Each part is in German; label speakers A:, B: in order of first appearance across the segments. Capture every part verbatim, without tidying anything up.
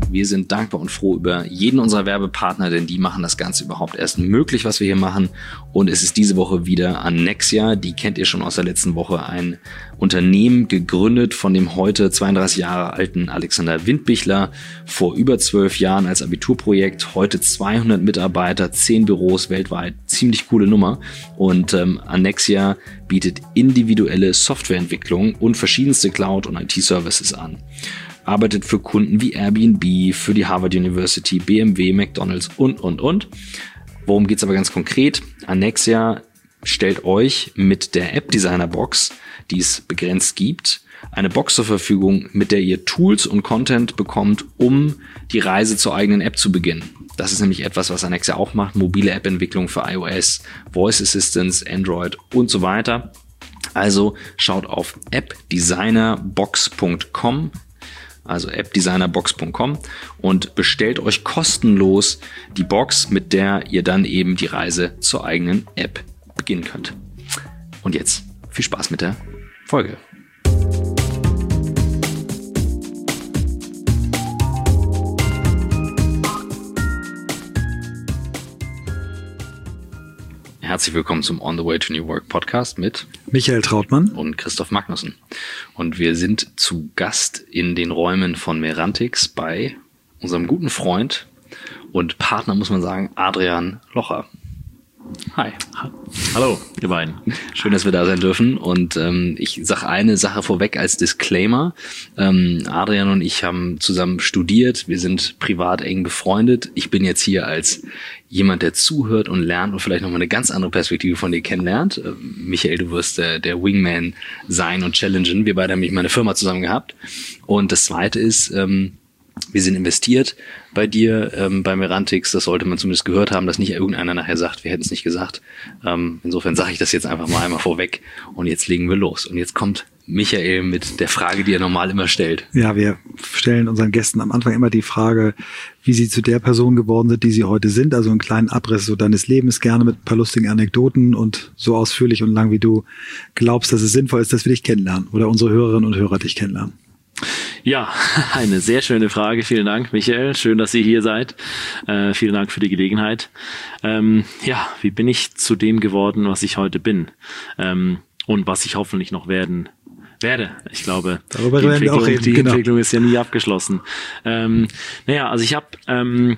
A: Wir sind dankbar und froh über jeden unserer Werbepartner, denn die machen das Ganze überhaupt erst möglich, was wir hier machen. Und es ist diese Woche wieder Annexia. Die kennt ihr schon aus der letzten Woche. Ein Unternehmen gegründet von dem heute zweiunddreißig Jahre alten Alexander Windbichler. Vor über zwölf Jahren als Abiturprojekt. Heute zweihundert Mitarbeiter, zehn Büros weltweit. Ziemlich coole Nummer. Und ähm, Annexia bietet individuelle Softwareentwicklung und verschiedenste Cloud- und I T-Services an. Arbeitet für Kunden wie Airbnb, für die Harvard University, B M W, McDonald's und, und, und. Worum geht's aber ganz konkret? Annexia stellt euch mit der App Designer Box, die es begrenzt gibt, eine Box zur Verfügung, mit der ihr Tools und Content bekommt, um die Reise zur eigenen App zu beginnen. Das ist nämlich etwas, was Annexia auch macht. Mobile App-Entwicklung für iOS, Voice Assistance, Android und so weiter. Also schaut auf app designer box punkt com, also app designer box punkt com und bestellt euch kostenlos die Box, mit der ihr dann eben die Reise zur eigenen App beginnen könnt. Und jetzt viel Spaß mit der Folge. Herzlich willkommen zum On the Way to New Work Podcast mit
B: Michael Trautmann
A: und Christoph Magnussen. Und wir sind zu Gast in den Räumen von Merantix bei unserem guten Freund und Partner, muss man sagen, Adrian Locher. Hi.
C: Hallo, ihr beiden.
A: Schön, dass wir da sein dürfen. Und ähm, ich sage eine Sache vorweg als Disclaimer. Ähm, Adrian und ich haben zusammen studiert. Wir sind privat eng befreundet. Ich bin jetzt hier als jemand, der zuhört und lernt und vielleicht nochmal eine ganz andere Perspektive von dir kennenlernt. Äh, Michael, du wirst äh, der Wingman sein und challengen. Wir beide haben nämlich mal eine Firma zusammen gehabt. Und das Zweite ist, ähm, wir sind investiert bei dir, ähm, bei Merantix. Das sollte man zumindest gehört haben, dass nicht irgendeiner nachher sagt, wir hätten es nicht gesagt. Ähm, insofern sage ich das jetzt einfach mal einmal vorweg. Und jetzt legen wir los. Und jetzt kommt Michael mit der Frage, die er normal immer stellt.
B: Ja, wir stellen unseren Gästen am Anfang immer die Frage, wie sie zu der Person geworden sind, die sie heute sind. Also einen kleinen Abriss so deines Lebens, gerne mit ein paar lustigen Anekdoten und so ausführlich und lang, wie du glaubst, dass es sinnvoll ist, dass wir dich kennenlernen oder unsere Hörerinnen und Hörer dich kennenlernen.
C: Ja, eine sehr schöne Frage. Vielen Dank, Michael. Schön, dass ihr hier seid. Äh, vielen Dank für die Gelegenheit. Ähm, ja, wie bin ich zu dem geworden, was ich heute bin? Ähm, und was ich hoffentlich noch werden werde. Ich glaube,
B: darüber
C: die,
B: werden wir auch reden,
C: die
B: genau.
C: Entwicklung ist ja nie abgeschlossen. Ähm, naja, also ich habe ähm,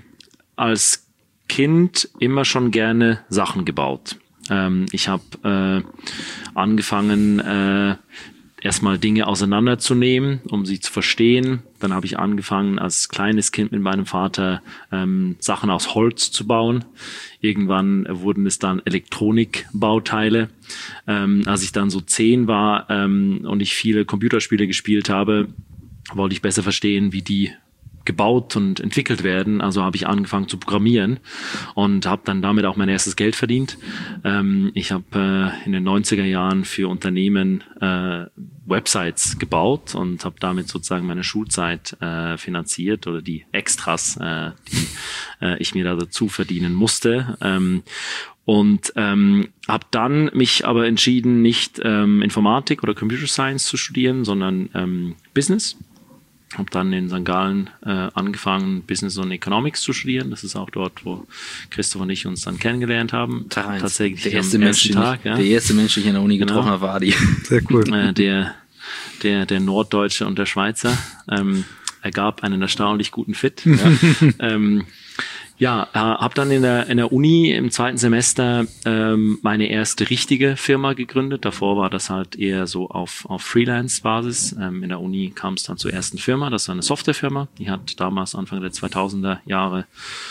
C: als Kind immer schon gerne Sachen gebaut. Ähm, ich habe äh, angefangen, äh, erstmal Dinge auseinanderzunehmen, um sie zu verstehen. Dann habe ich angefangen, als kleines Kind mit meinem Vater ähm, Sachen aus Holz zu bauen. Irgendwann wurden es dann Elektronikbauteile. Ähm, als ich dann so zehn war ähm, und ich viele Computerspiele gespielt habe, wollte ich besser verstehen, wie die gebaut und entwickelt werden. Also habe ich angefangen zu programmieren und habe dann damit auch mein erstes Geld verdient. Ähm, ich habe äh, in den neunziger Jahren für Unternehmen äh, Websites gebaut und habe damit sozusagen meine Schulzeit äh, finanziert oder die Extras, äh, die äh, ich mir da dazu verdienen musste. Ähm, und ähm, habe dann mich aber entschieden, nicht ähm, Informatik oder Computer Science zu studieren, sondern ähm, Business. Habe dann in Sankt Gallen äh, angefangen, Business und Economics zu studieren. Das ist auch dort, wo Christoph und ich uns dann kennengelernt haben.
A: Tag
C: Tatsächlich
A: der erste, Mensch,
C: Tag,
A: ich,
C: ja.
A: der erste Mensch, den ich in der Uni getroffen
C: Genau.
A: habe, war Adi.
B: Sehr cool.
C: Äh, der, der, der Norddeutsche und der Schweizer ähm, ergab einen erstaunlich guten Fit. Ja, ähm, ja äh, habe dann in der, in der Uni im zweiten Semester ähm, meine erste richtige Firma gegründet. Davor war das halt eher so auf, auf Freelance-Basis. Ähm, in der Uni kam es dann zur ersten Firma. Das war eine Softwarefirma. Die hat damals Anfang der zweitausender Jahre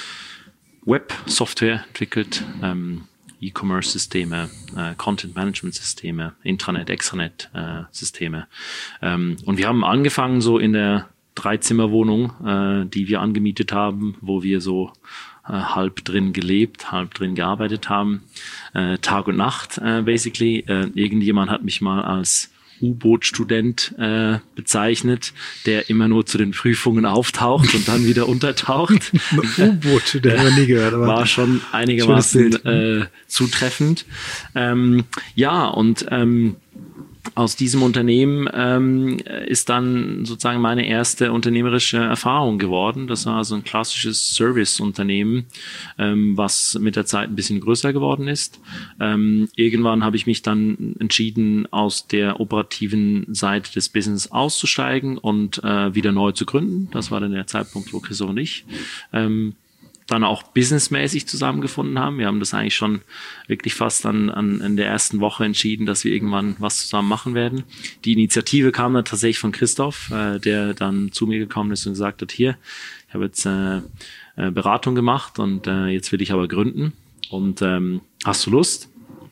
C: Web-Software entwickelt. Ähm, E-Commerce-Systeme, äh, Content-Management-Systeme, Intranet, Extranet-Systeme. Äh, ähm, und wir haben angefangen so in der Dreizimmerwohnung, äh, die wir angemietet haben, wo wir so äh, halb drin gelebt, halb drin gearbeitet haben, äh, Tag und Nacht äh, basically. Äh, irgendjemand hat mich mal als U-Boot-Student äh, bezeichnet, der immer nur zu den Prüfungen auftaucht und dann wieder untertaucht.
B: U-Boot-Student, haben wir nie gehört. Aber
C: war schon einigermaßen äh, zutreffend. Ähm, ja, und ähm, aus diesem Unternehmen ähm, ist dann sozusagen meine erste unternehmerische Erfahrung geworden. Das war so ein klassisches Service-Unternehmen, ähm, was mit der Zeit ein bisschen größer geworden ist. Ähm, irgendwann habe ich mich dann entschieden, aus der operativen Seite des Business auszusteigen und äh, wieder neu zu gründen. Das war dann der Zeitpunkt, wo Christoph und ich ähm, dann auch businessmäßig zusammengefunden haben. Wir haben das eigentlich schon wirklich fast an, an in der ersten Woche entschieden, dass wir irgendwann was zusammen machen werden. Die Initiative kam dann tatsächlich von Christoph, äh, der dann zu mir gekommen ist und gesagt hat, hier, ich habe jetzt äh, äh, Beratung gemacht und äh, jetzt will ich aber gründen und ähm, hast du Lust?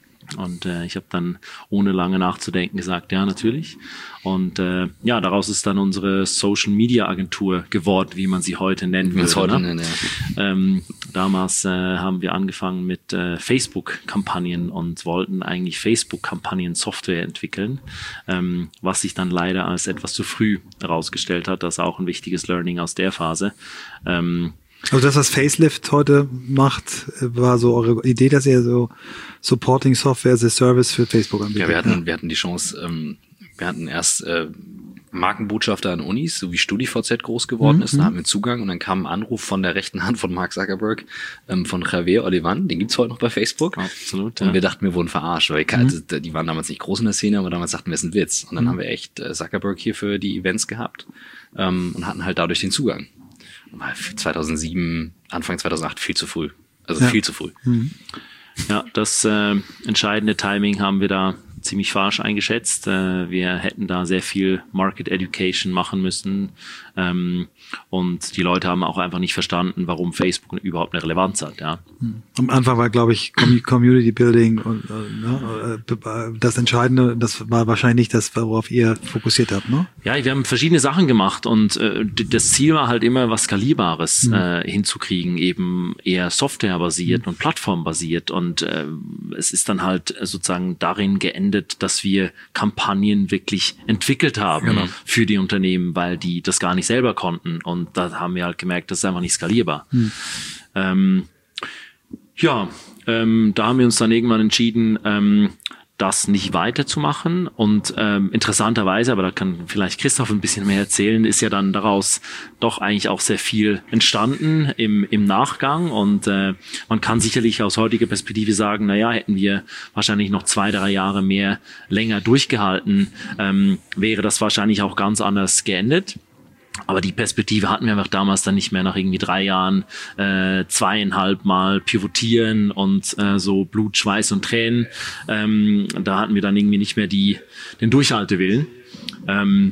C: Und äh, ich habe dann ohne lange nachzudenken gesagt, ja, natürlich. Und äh, ja, daraus ist dann unsere Social Media Agentur geworden, wie man sie heute nennen würde.
A: Heute
C: ne?
A: nennen, ja.
C: ähm, damals äh, haben wir angefangen mit äh, Facebook-Kampagnen und wollten eigentlich Facebook-Kampagnen-Software entwickeln, ähm, was sich dann leider als etwas zu früh herausgestellt hat. Das ist auch ein wichtiges Learning aus der Phase. Ähm,
B: Also das, was Facelift heute macht, war so eure Idee, dass ihr so Supporting Software as a Service für Facebook anbietet.
A: Ja, wir hatten, wir hatten die Chance, ähm, wir hatten erst äh, Markenbotschafter an Unis, so wie StudiVZ groß geworden
B: Mhm.
A: ist, da hatten wir Zugang und dann kam ein Anruf von der rechten Hand von Mark Zuckerberg, ähm, von Javier Olivan, den gibt's heute noch bei Facebook.
C: Absolut,
A: Und
C: ja.
A: wir dachten, wir wurden verarscht, weil
B: Mhm.
A: also, die waren damals nicht groß in der Szene, aber damals dachten wir, es ist ein Witz. Und dann
B: Mhm.
A: haben wir echt äh, Zuckerberg hier für die Events gehabt ähm, und hatten halt dadurch den Zugang. Aber für zweitausendsieben, Anfang zweitausendacht viel zu früh. Also
B: Ja.
A: viel zu früh.
B: Mhm.
C: Ja, das äh, entscheidende Timing haben wir da ziemlich falsch eingeschätzt. Äh, wir hätten da sehr viel Market Education machen müssen. Ähm, und die Leute haben auch einfach nicht verstanden, warum Facebook überhaupt eine Relevanz hat. Ja.
B: Am Anfang war, glaube ich, Com- Community Building und äh, ne, äh, das Entscheidende, das war wahrscheinlich nicht das, worauf ihr fokussiert habt, ne?
C: Ja, wir haben verschiedene Sachen gemacht und äh, d- das Ziel war halt immer, was Skalierbares
B: Mhm.
C: äh, hinzukriegen, eben eher softwarebasiert und plattformbasiert. Und äh, es ist dann halt sozusagen darin geendet, dass wir Kampagnen wirklich entwickelt haben
B: Genau.
C: für die Unternehmen, weil die das gar nicht selber konnten. Und da haben wir halt gemerkt, das ist einfach nicht skalierbar.
B: Mhm.
C: Ähm, ja, ähm, da haben wir uns dann irgendwann entschieden, ähm, das nicht weiterzumachen. Und ähm, interessanterweise, aber da kann vielleicht Christoph ein bisschen mehr erzählen, ist ja dann daraus doch eigentlich auch sehr viel entstanden im, im Nachgang. Und äh, man kann sicherlich aus heutiger Perspektive sagen, na ja, hätten wir wahrscheinlich noch zwei, drei Jahre mehr länger durchgehalten, ähm, wäre das wahrscheinlich auch ganz anders geendet. Aber die Perspektive hatten wir einfach damals dann nicht mehr nach irgendwie drei Jahren äh, zweieinhalb Mal pivotieren und äh, so Blut, Schweiß und Tränen. Ähm, da hatten wir dann irgendwie nicht mehr die den Durchhaltewillen. Ähm,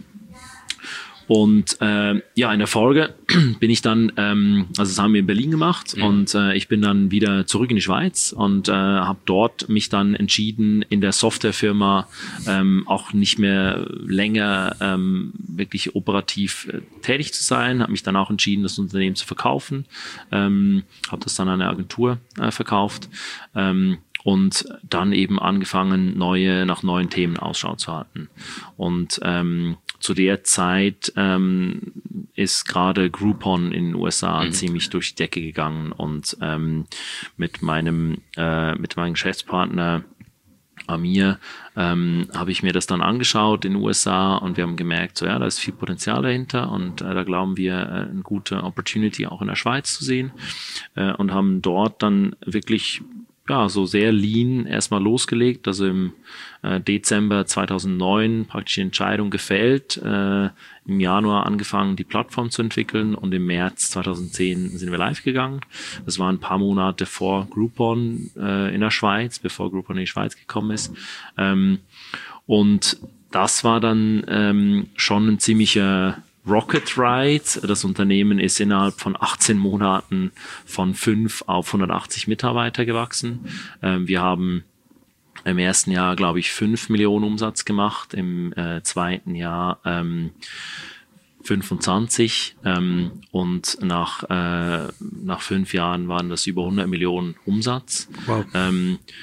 C: Und äh, ja, in der Folge bin ich dann, ähm, also das haben wir in Berlin gemacht
A: Mhm.
C: und äh, ich bin dann wieder zurück in die Schweiz und äh, habe dort mich dann entschieden, in der Softwarefirma ähm, auch nicht mehr länger ähm, wirklich operativ äh, tätig zu sein, habe mich dann auch entschieden, das Unternehmen zu verkaufen, ähm, habe das dann an eine Agentur äh, verkauft. Ähm, Und dann eben angefangen, neue, nach neuen Themen Ausschau zu halten. Und ähm, zu der Zeit ähm, ist gerade Groupon in den U S A
A: Mhm.
C: ziemlich durch die Decke gegangen. Und ähm, mit meinem äh, mit meinem Geschäftspartner Amir ähm, habe ich mir das dann angeschaut in den U S A und wir haben gemerkt, so ja, da ist viel Potenzial dahinter und äh, da glauben wir, äh, eine gute Opportunity auch in der Schweiz zu sehen äh, und haben dort dann wirklich ja, so sehr lean erstmal losgelegt, also im äh, Dezember zweitausendneun praktisch die Entscheidung gefällt, äh, im Januar angefangen, die Plattform zu entwickeln und im März zweitausendzehn sind wir live gegangen. Das war ein paar Monate vor Groupon äh, in der Schweiz, bevor Groupon in die Schweiz gekommen ist. Ähm, und das war dann ähm, schon ein ziemlicher Rocket Ride. Das Unternehmen ist innerhalb von achtzehn Monaten von fünf auf hundertachtzig Mitarbeiter gewachsen. Ähm, wir haben im ersten Jahr, glaube ich, fünf Millionen Umsatz gemacht, im äh, zweiten Jahr ähm, fünfundzwanzig ähm, und nach, äh, nach fünf Jahren waren das über hundert Millionen Umsatz.
B: Wow.
C: Ähm,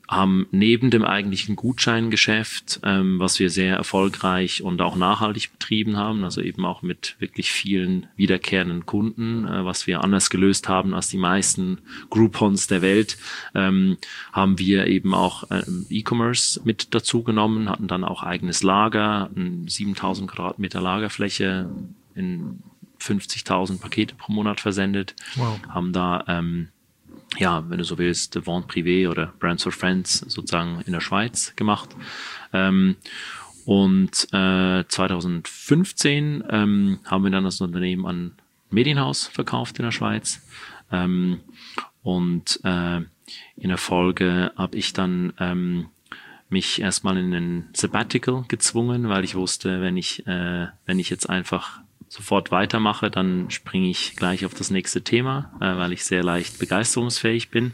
C: haben neben dem eigentlichen Gutscheingeschäft, ähm, was wir sehr erfolgreich und auch nachhaltig betrieben haben, also eben auch mit wirklich vielen wiederkehrenden Kunden, äh, was wir anders gelöst haben als die meisten Groupons der Welt, ähm, haben wir eben auch ähm, E-Commerce mit dazu genommen, hatten dann auch eigenes Lager, siebentausend Quadratmeter Lagerfläche, in fünfzigtausend Pakete pro Monat versendet, wow. haben da ähm, ja, wenn du so willst, Vente Privée oder Brands for Friends sozusagen in der Schweiz gemacht. Ähm, und äh, zwanzig fünfzehn ähm, haben wir dann das Unternehmen an Medienhaus verkauft in der Schweiz. Ähm, und äh, in der Folge habe ich dann ähm, mich erstmal in ein Sabbatical gezwungen, weil ich wusste, wenn ich, äh, wenn ich jetzt einfach sofort weitermache, dann springe ich gleich auf das nächste Thema, äh, weil ich sehr leicht begeisterungsfähig bin.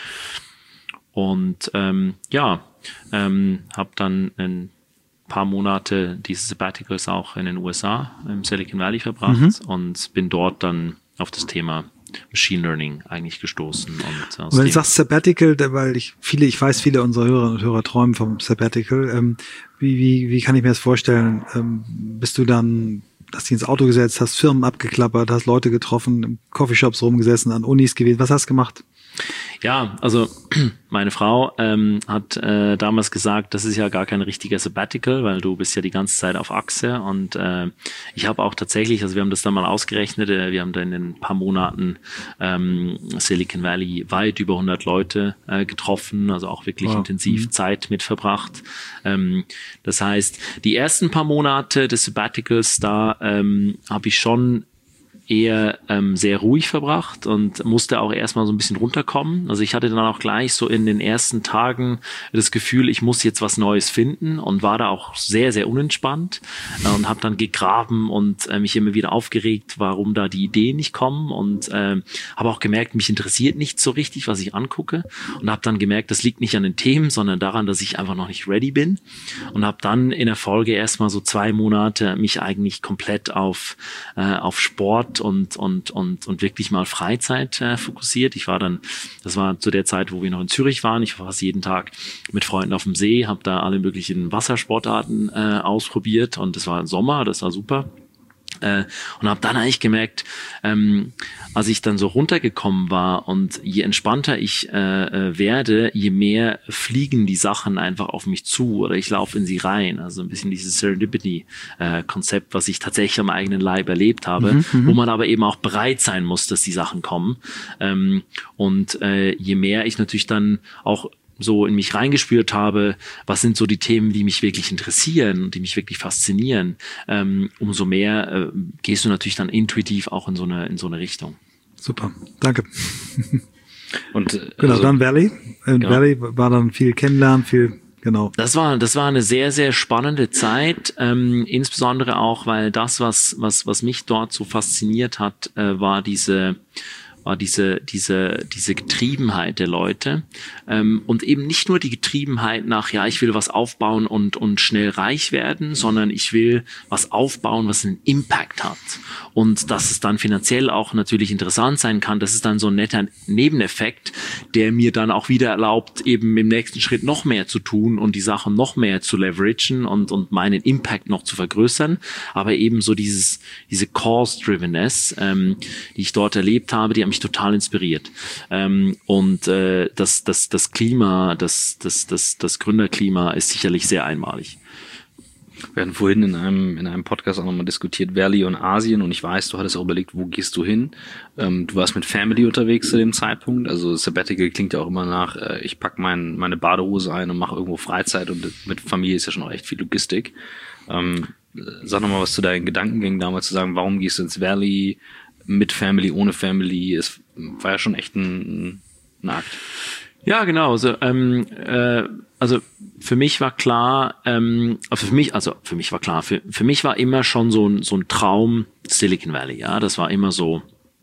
C: Und ähm, ja, ähm, habe dann ein paar Monate dieses Sabbaticals auch in den U S A, im Silicon Valley verbracht mhm. und bin dort dann auf das Thema Machine Learning eigentlich gestoßen. Und,
B: und wenn du sagst Sabbatical, weil ich viele, ich weiß, viele unserer Hörerinnen und Hörer träumen vom Sabbatical. Ähm, wie, wie, wie kann ich mir das vorstellen? Ähm, bist du dann hast dich ins Auto gesetzt, hast Firmen abgeklappert, hast Leute getroffen, im Coffeeshops rumgesessen, an Unis gewesen. Was hast du gemacht?
C: Ja, also meine Frau ähm, hat äh, damals gesagt, das ist ja gar kein richtiger Sabbatical, weil du bist ja die ganze Zeit auf Achse. Und äh, ich habe auch tatsächlich, also wir haben das dann mal ausgerechnet, äh, wir haben da in ein paar Monaten ähm, Silicon Valley weit über hundert Leute äh, getroffen, also auch wirklich wow. intensiv mhm. Zeit mit verbracht. Ähm, das heißt, die ersten paar Monate des Sabbaticals, da ähm, habe ich schon eher ähm, sehr ruhig verbracht und musste auch erstmal so ein bisschen runterkommen. Also ich hatte dann auch gleich so in den ersten Tagen das Gefühl, ich muss jetzt was Neues finden und war da auch sehr, sehr unentspannt äh, und habe dann gegraben und äh, mich immer wieder aufgeregt, warum da die Ideen nicht kommen und äh, habe auch gemerkt, mich interessiert nicht so richtig, was ich angucke und habe dann gemerkt, das liegt nicht an den Themen, sondern daran, dass ich einfach noch nicht ready bin und habe dann in der Folge erstmal so zwei Monate mich eigentlich komplett auf, äh, auf Sport und und und und wirklich mal Freizeit äh, fokussiert. Ich war dann, das war zu der Zeit, wo wir noch in Zürich waren. Ich war fast jeden Tag mit Freunden auf dem See, habe da alle möglichen Wassersportarten äh, ausprobiert und es war Sommer, das war super. Äh, und habe dann eigentlich gemerkt, ähm, als ich dann so runtergekommen war und je entspannter ich äh, werde, je mehr fliegen die Sachen einfach auf mich zu oder ich laufe in sie rein. Also ein bisschen dieses Serendipity-Konzept, äh, was ich tatsächlich am eigenen Leib erlebt habe, mhm, wo man aber eben auch bereit sein muss, dass die Sachen kommen. Ähm, und äh, je mehr ich natürlich dann auch so in mich reingespürt habe, was sind so die Themen, die mich wirklich interessieren und die mich wirklich faszinieren, ähm, umso mehr äh, gehst du natürlich dann intuitiv auch in so eine in so eine Richtung.
B: Super, danke.
A: Und äh,
B: genau,
A: also,
B: dann Valley. In
A: genau.
B: Valley war dann viel Kennenlernen, viel genau.
C: Das war das war eine sehr sehr spannende Zeit, ähm, insbesondere auch, weil das was was was mich dort so fasziniert hat, äh, war diese war diese diese diese Getriebenheit der Leute ähm, und eben nicht nur die Getriebenheit nach, ja, ich will was aufbauen und und schnell reich werden, sondern ich will was aufbauen, was einen Impact hat und dass es dann finanziell auch natürlich interessant sein kann. Das ist dann so ein netter Nebeneffekt, der mir dann auch wieder erlaubt, eben im nächsten Schritt noch mehr zu tun und die Sachen noch mehr zu leveragen und und meinen Impact noch zu vergrößern. Aber eben so dieses diese Cause-Drivenness, ähm, die ich dort erlebt habe, die haben mich total inspiriert. Ähm, und äh, das, das, das Klima, das, das, das, das Gründerklima ist sicherlich sehr einmalig.
A: Wir hatten vorhin in einem, in einem Podcast auch nochmal diskutiert, Valley und Asien, und ich weiß, du hattest auch überlegt, wo gehst du hin? Ähm, du warst mit Family unterwegs zu dem Zeitpunkt, also Sabbatical klingt ja auch immer nach, äh, ich pack mein, meine Badehose ein und mache irgendwo Freizeit, und mit Familie ist ja schon auch echt viel Logistik. Ähm, sag nochmal was zu deinen Gedankengängen damals, zu sagen, warum gehst du ins Valley, mit Family, ohne Family? Es war ja schon echt ein, ein Akt.
C: Ja, genau. Also, ähm, äh, also für mich war klar, ähm, also für mich, also für mich war klar, für, für mich war immer schon so ein, so ein Traum Silicon Valley. Ja, das war immer so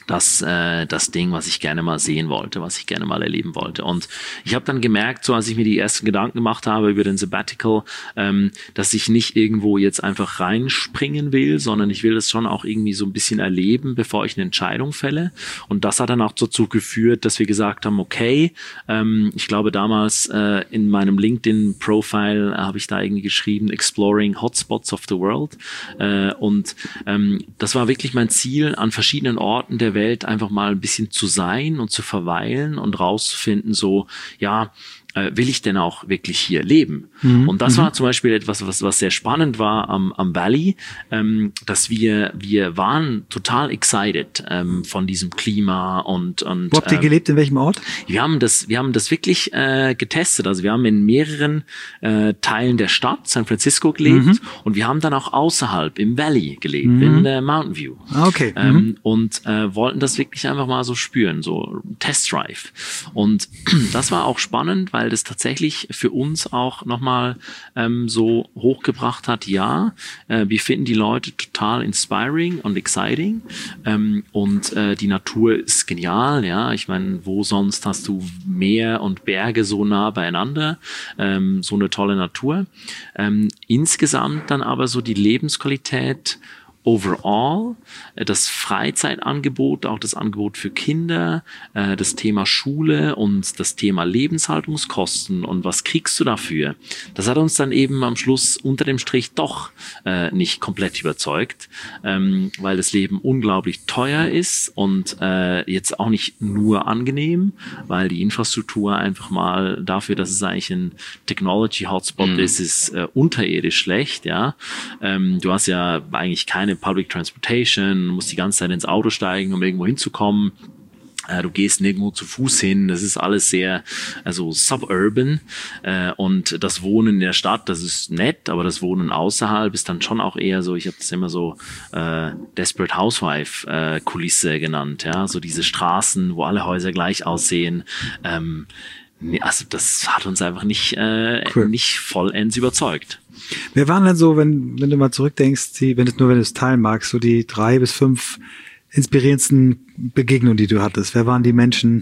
C: das, äh, das Ding, was ich gerne mal sehen wollte, was ich gerne mal erleben wollte. Und ich habe dann gemerkt, so als ich mir die ersten Gedanken gemacht habe über den Sabbatical, ähm, dass ich nicht irgendwo jetzt einfach reinspringen will, sondern ich will das schon auch irgendwie so ein bisschen erleben, bevor ich eine Entscheidung fälle. Und das hat dann auch dazu geführt, dass wir gesagt haben, okay, ähm, ich glaube damals äh, in meinem LinkedIn-Profile äh, habe ich da irgendwie geschrieben, Exploring Hotspots of the World. Äh, und ähm, das war wirklich mein Ziel, an verschiedenen Orten der Welt Welt einfach mal ein bisschen zu sein und zu verweilen und rauszufinden, so, ja, äh, will ich denn auch wirklich hier leben? Mhm. Und das war zum Beispiel etwas, was, was sehr spannend war am, am Valley, ähm, dass wir, wir waren total excited ähm, von diesem Klima und, und
B: wo habt ihr
C: ähm,
B: gelebt, in welchem Ort?
C: Wir haben das, wir haben das wirklich äh, getestet. Also wir haben in mehreren äh, Teilen der Stadt, San Francisco, gelebt mhm. und wir haben dann auch außerhalb im Valley gelebt, mhm. in der Mountain View.
B: Okay.
C: Ähm,
B: mhm.
C: Und äh, wollten das wirklich einfach mal so spüren, so Test Drive. Und das war auch spannend, weil das tatsächlich für uns auch nochmal ähm, so hochgebracht hat, ja, äh, wir finden die Leute total inspiring und exciting ähm, und äh, die Natur ist genial, ja, ich meine, wo sonst hast du Meer und Berge so nah beieinander, ähm, so eine tolle Natur. Ähm, insgesamt dann aber so die Lebensqualität overall, das Freizeitangebot, auch das Angebot für Kinder, das Thema Schule und das Thema Lebenshaltungskosten und was kriegst du dafür? Das hat uns dann eben am Schluss unter dem Strich doch äh, nicht komplett überzeugt, ähm, weil das Leben unglaublich teuer ist und äh, jetzt auch nicht nur angenehm, weil die Infrastruktur einfach mal dafür, dass es eigentlich ein Technology-Hotspot mhm. ist, ist äh, unterirdisch schlecht, ja. Ähm, du hast ja eigentlich keine Public Transportation, musst die ganze Zeit ins Auto steigen, um irgendwo hinzukommen. Äh, du gehst nirgendwo zu Fuß hin. Das ist alles sehr, also suburban. Äh, und das Wohnen in der Stadt, das ist nett, aber das Wohnen außerhalb ist dann schon auch eher so, ich habe das immer so äh, Desperate Housewife äh, Kulisse genannt. Ja, so diese Straßen, wo alle Häuser gleich aussehen. Ähm, nee, also das hat uns einfach nicht, äh, cool. nicht vollends überzeugt.
B: Wer waren denn so, wenn, wenn du mal zurückdenkst, die, wenn du nur wenn du es teilen magst, so die drei bis fünf inspirierendsten Begegnungen, die du hattest? Wer waren die Menschen?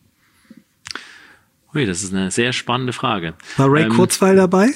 C: Ui, das ist eine sehr spannende Frage.
B: War Ray ähm, Kurzweil dabei?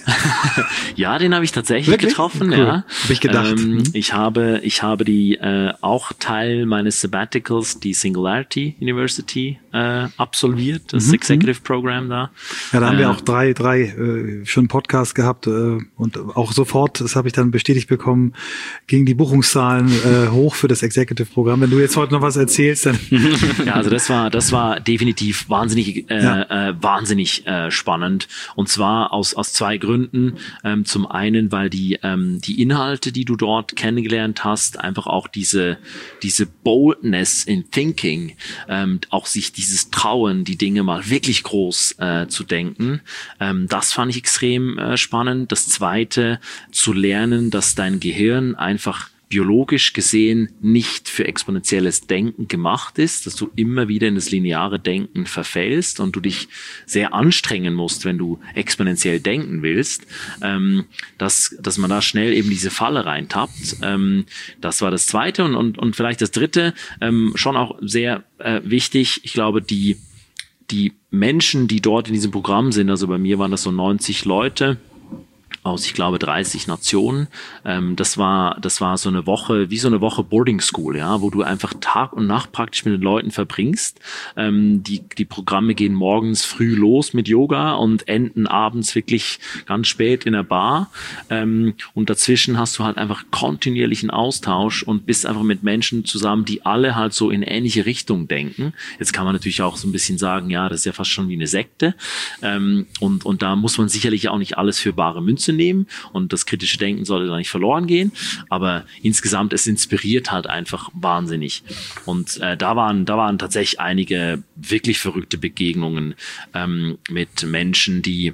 C: Ja, den habe ich tatsächlich Wirklich? getroffen.
B: Cool.
C: Ja,
B: habe ich gedacht.
C: Ähm,
B: mhm.
C: Ich habe, ich habe die äh, auch Teil meines Sabbaticals, die Singularity University äh, absolviert, das mhm. Executive Program da.
B: Ja, da haben
C: äh,
B: wir auch drei, drei äh, schon Podcast gehabt äh, und auch sofort, das habe ich dann bestätigt bekommen, gingen die Buchungszahlen äh, hoch für das Executive Programm. Wenn du jetzt heute noch was erzählst, dann
C: ja, also das war, das war definitiv wahnsinnig, äh, ja. äh, wahnsinnig äh, spannend und zwar aus aus zwei Gründen. Ähm, zum einen, weil die ähm, die Inhalte, die du dort kennengelernt hast, einfach auch diese diese Boldness in Thinking, ähm, auch sich dieses Trauen, die Dinge mal wirklich groß äh, zu denken, ähm, das fand ich extrem äh, spannend. Das Zweite, zu lernen, dass dein Gehirn einfach biologisch gesehen nicht für exponentielles Denken gemacht ist, dass du immer wieder in das lineare Denken verfällst und du dich sehr anstrengen musst, wenn du exponentiell denken willst, ähm, dass, dass man da schnell eben diese Falle reintappt. Ähm, das war das Zweite und, und, und vielleicht das Dritte, ähm, schon auch sehr äh, wichtig. Ich glaube, die, die Menschen, die dort in diesem Programm sind, also bei mir waren das so neunzig Leute, aus, ich glaube, dreißig Nationen. Ähm, das war, das war so eine Woche, wie so eine Woche Boarding School, ja, wo du einfach Tag und Nacht praktisch mit den Leuten verbringst. Ähm, die, die Programme gehen morgens früh los mit Yoga und enden abends wirklich ganz spät in der Bar. Ähm, und dazwischen hast du halt einfach kontinuierlichen Austausch und bist einfach mit Menschen zusammen, die alle halt so in ähnliche Richtung denken. Jetzt kann man natürlich auch so ein bisschen sagen, ja, das ist ja fast schon wie eine Sekte. Ähm, und, und da muss man sicherlich auch nicht alles für bare Münze nehmen und das kritische Denken sollte da nicht verloren gehen, aber insgesamt, es inspiriert halt einfach wahnsinnig und äh, da waren da waren tatsächlich einige wirklich verrückte Begegnungen ähm, mit Menschen, die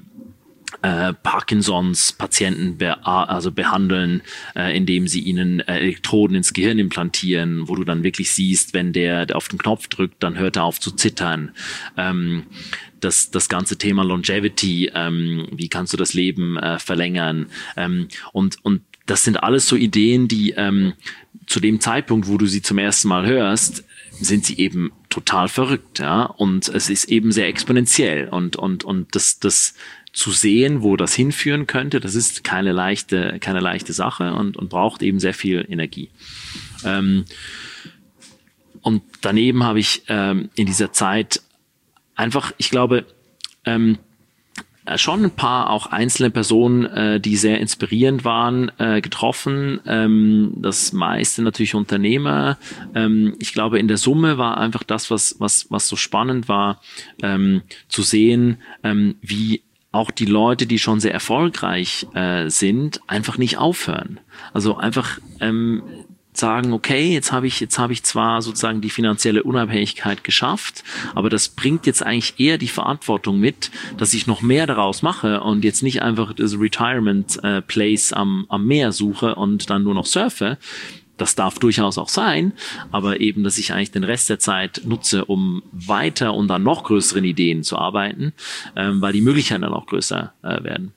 C: äh, Parkinsons Patienten be also behandeln, äh, indem sie ihnen äh, Elektroden ins Gehirn implantieren, wo du dann wirklich siehst, wenn der, der auf den Knopf drückt, dann hört er auf zu zittern. Ähm, Das, das ganze Thema Longevity, ähm, wie kannst du das Leben äh, verlängern? Ähm, und, und das sind alles so Ideen, die, ähm, zu dem Zeitpunkt, wo du sie zum ersten Mal hörst, sind sie eben total verrückt, ja, und es ist eben sehr exponentiell und und und das das zu sehen, wo das hinführen könnte, das ist keine leichte keine leichte Sache und und braucht eben sehr viel Energie. Ähm, und daneben habe ich ähm, in dieser Zeit einfach, ich glaube, ähm, schon ein paar auch einzelne Personen, äh, die sehr inspirierend waren, äh, getroffen. Ähm, das meiste natürlich Unternehmer. Ähm, ich glaube, in der Summe war einfach das, was was was so spannend war, ähm, zu sehen, ähm, wie auch die Leute, die schon sehr erfolgreich äh, sind, einfach nicht aufhören. Also einfach ähm, sagen, okay, jetzt habe ich jetzt habe ich zwar sozusagen die finanzielle Unabhängigkeit geschafft, aber das bringt jetzt eigentlich eher die Verantwortung mit, dass ich noch mehr daraus mache und jetzt nicht einfach das Retirement äh, Place am am Meer suche und dann nur noch surfe. Das darf durchaus auch sein, aber eben, dass ich eigentlich den Rest der Zeit nutze, um weiter und an noch größeren Ideen zu arbeiten, ähm, weil die Möglichkeiten dann auch größer äh, werden.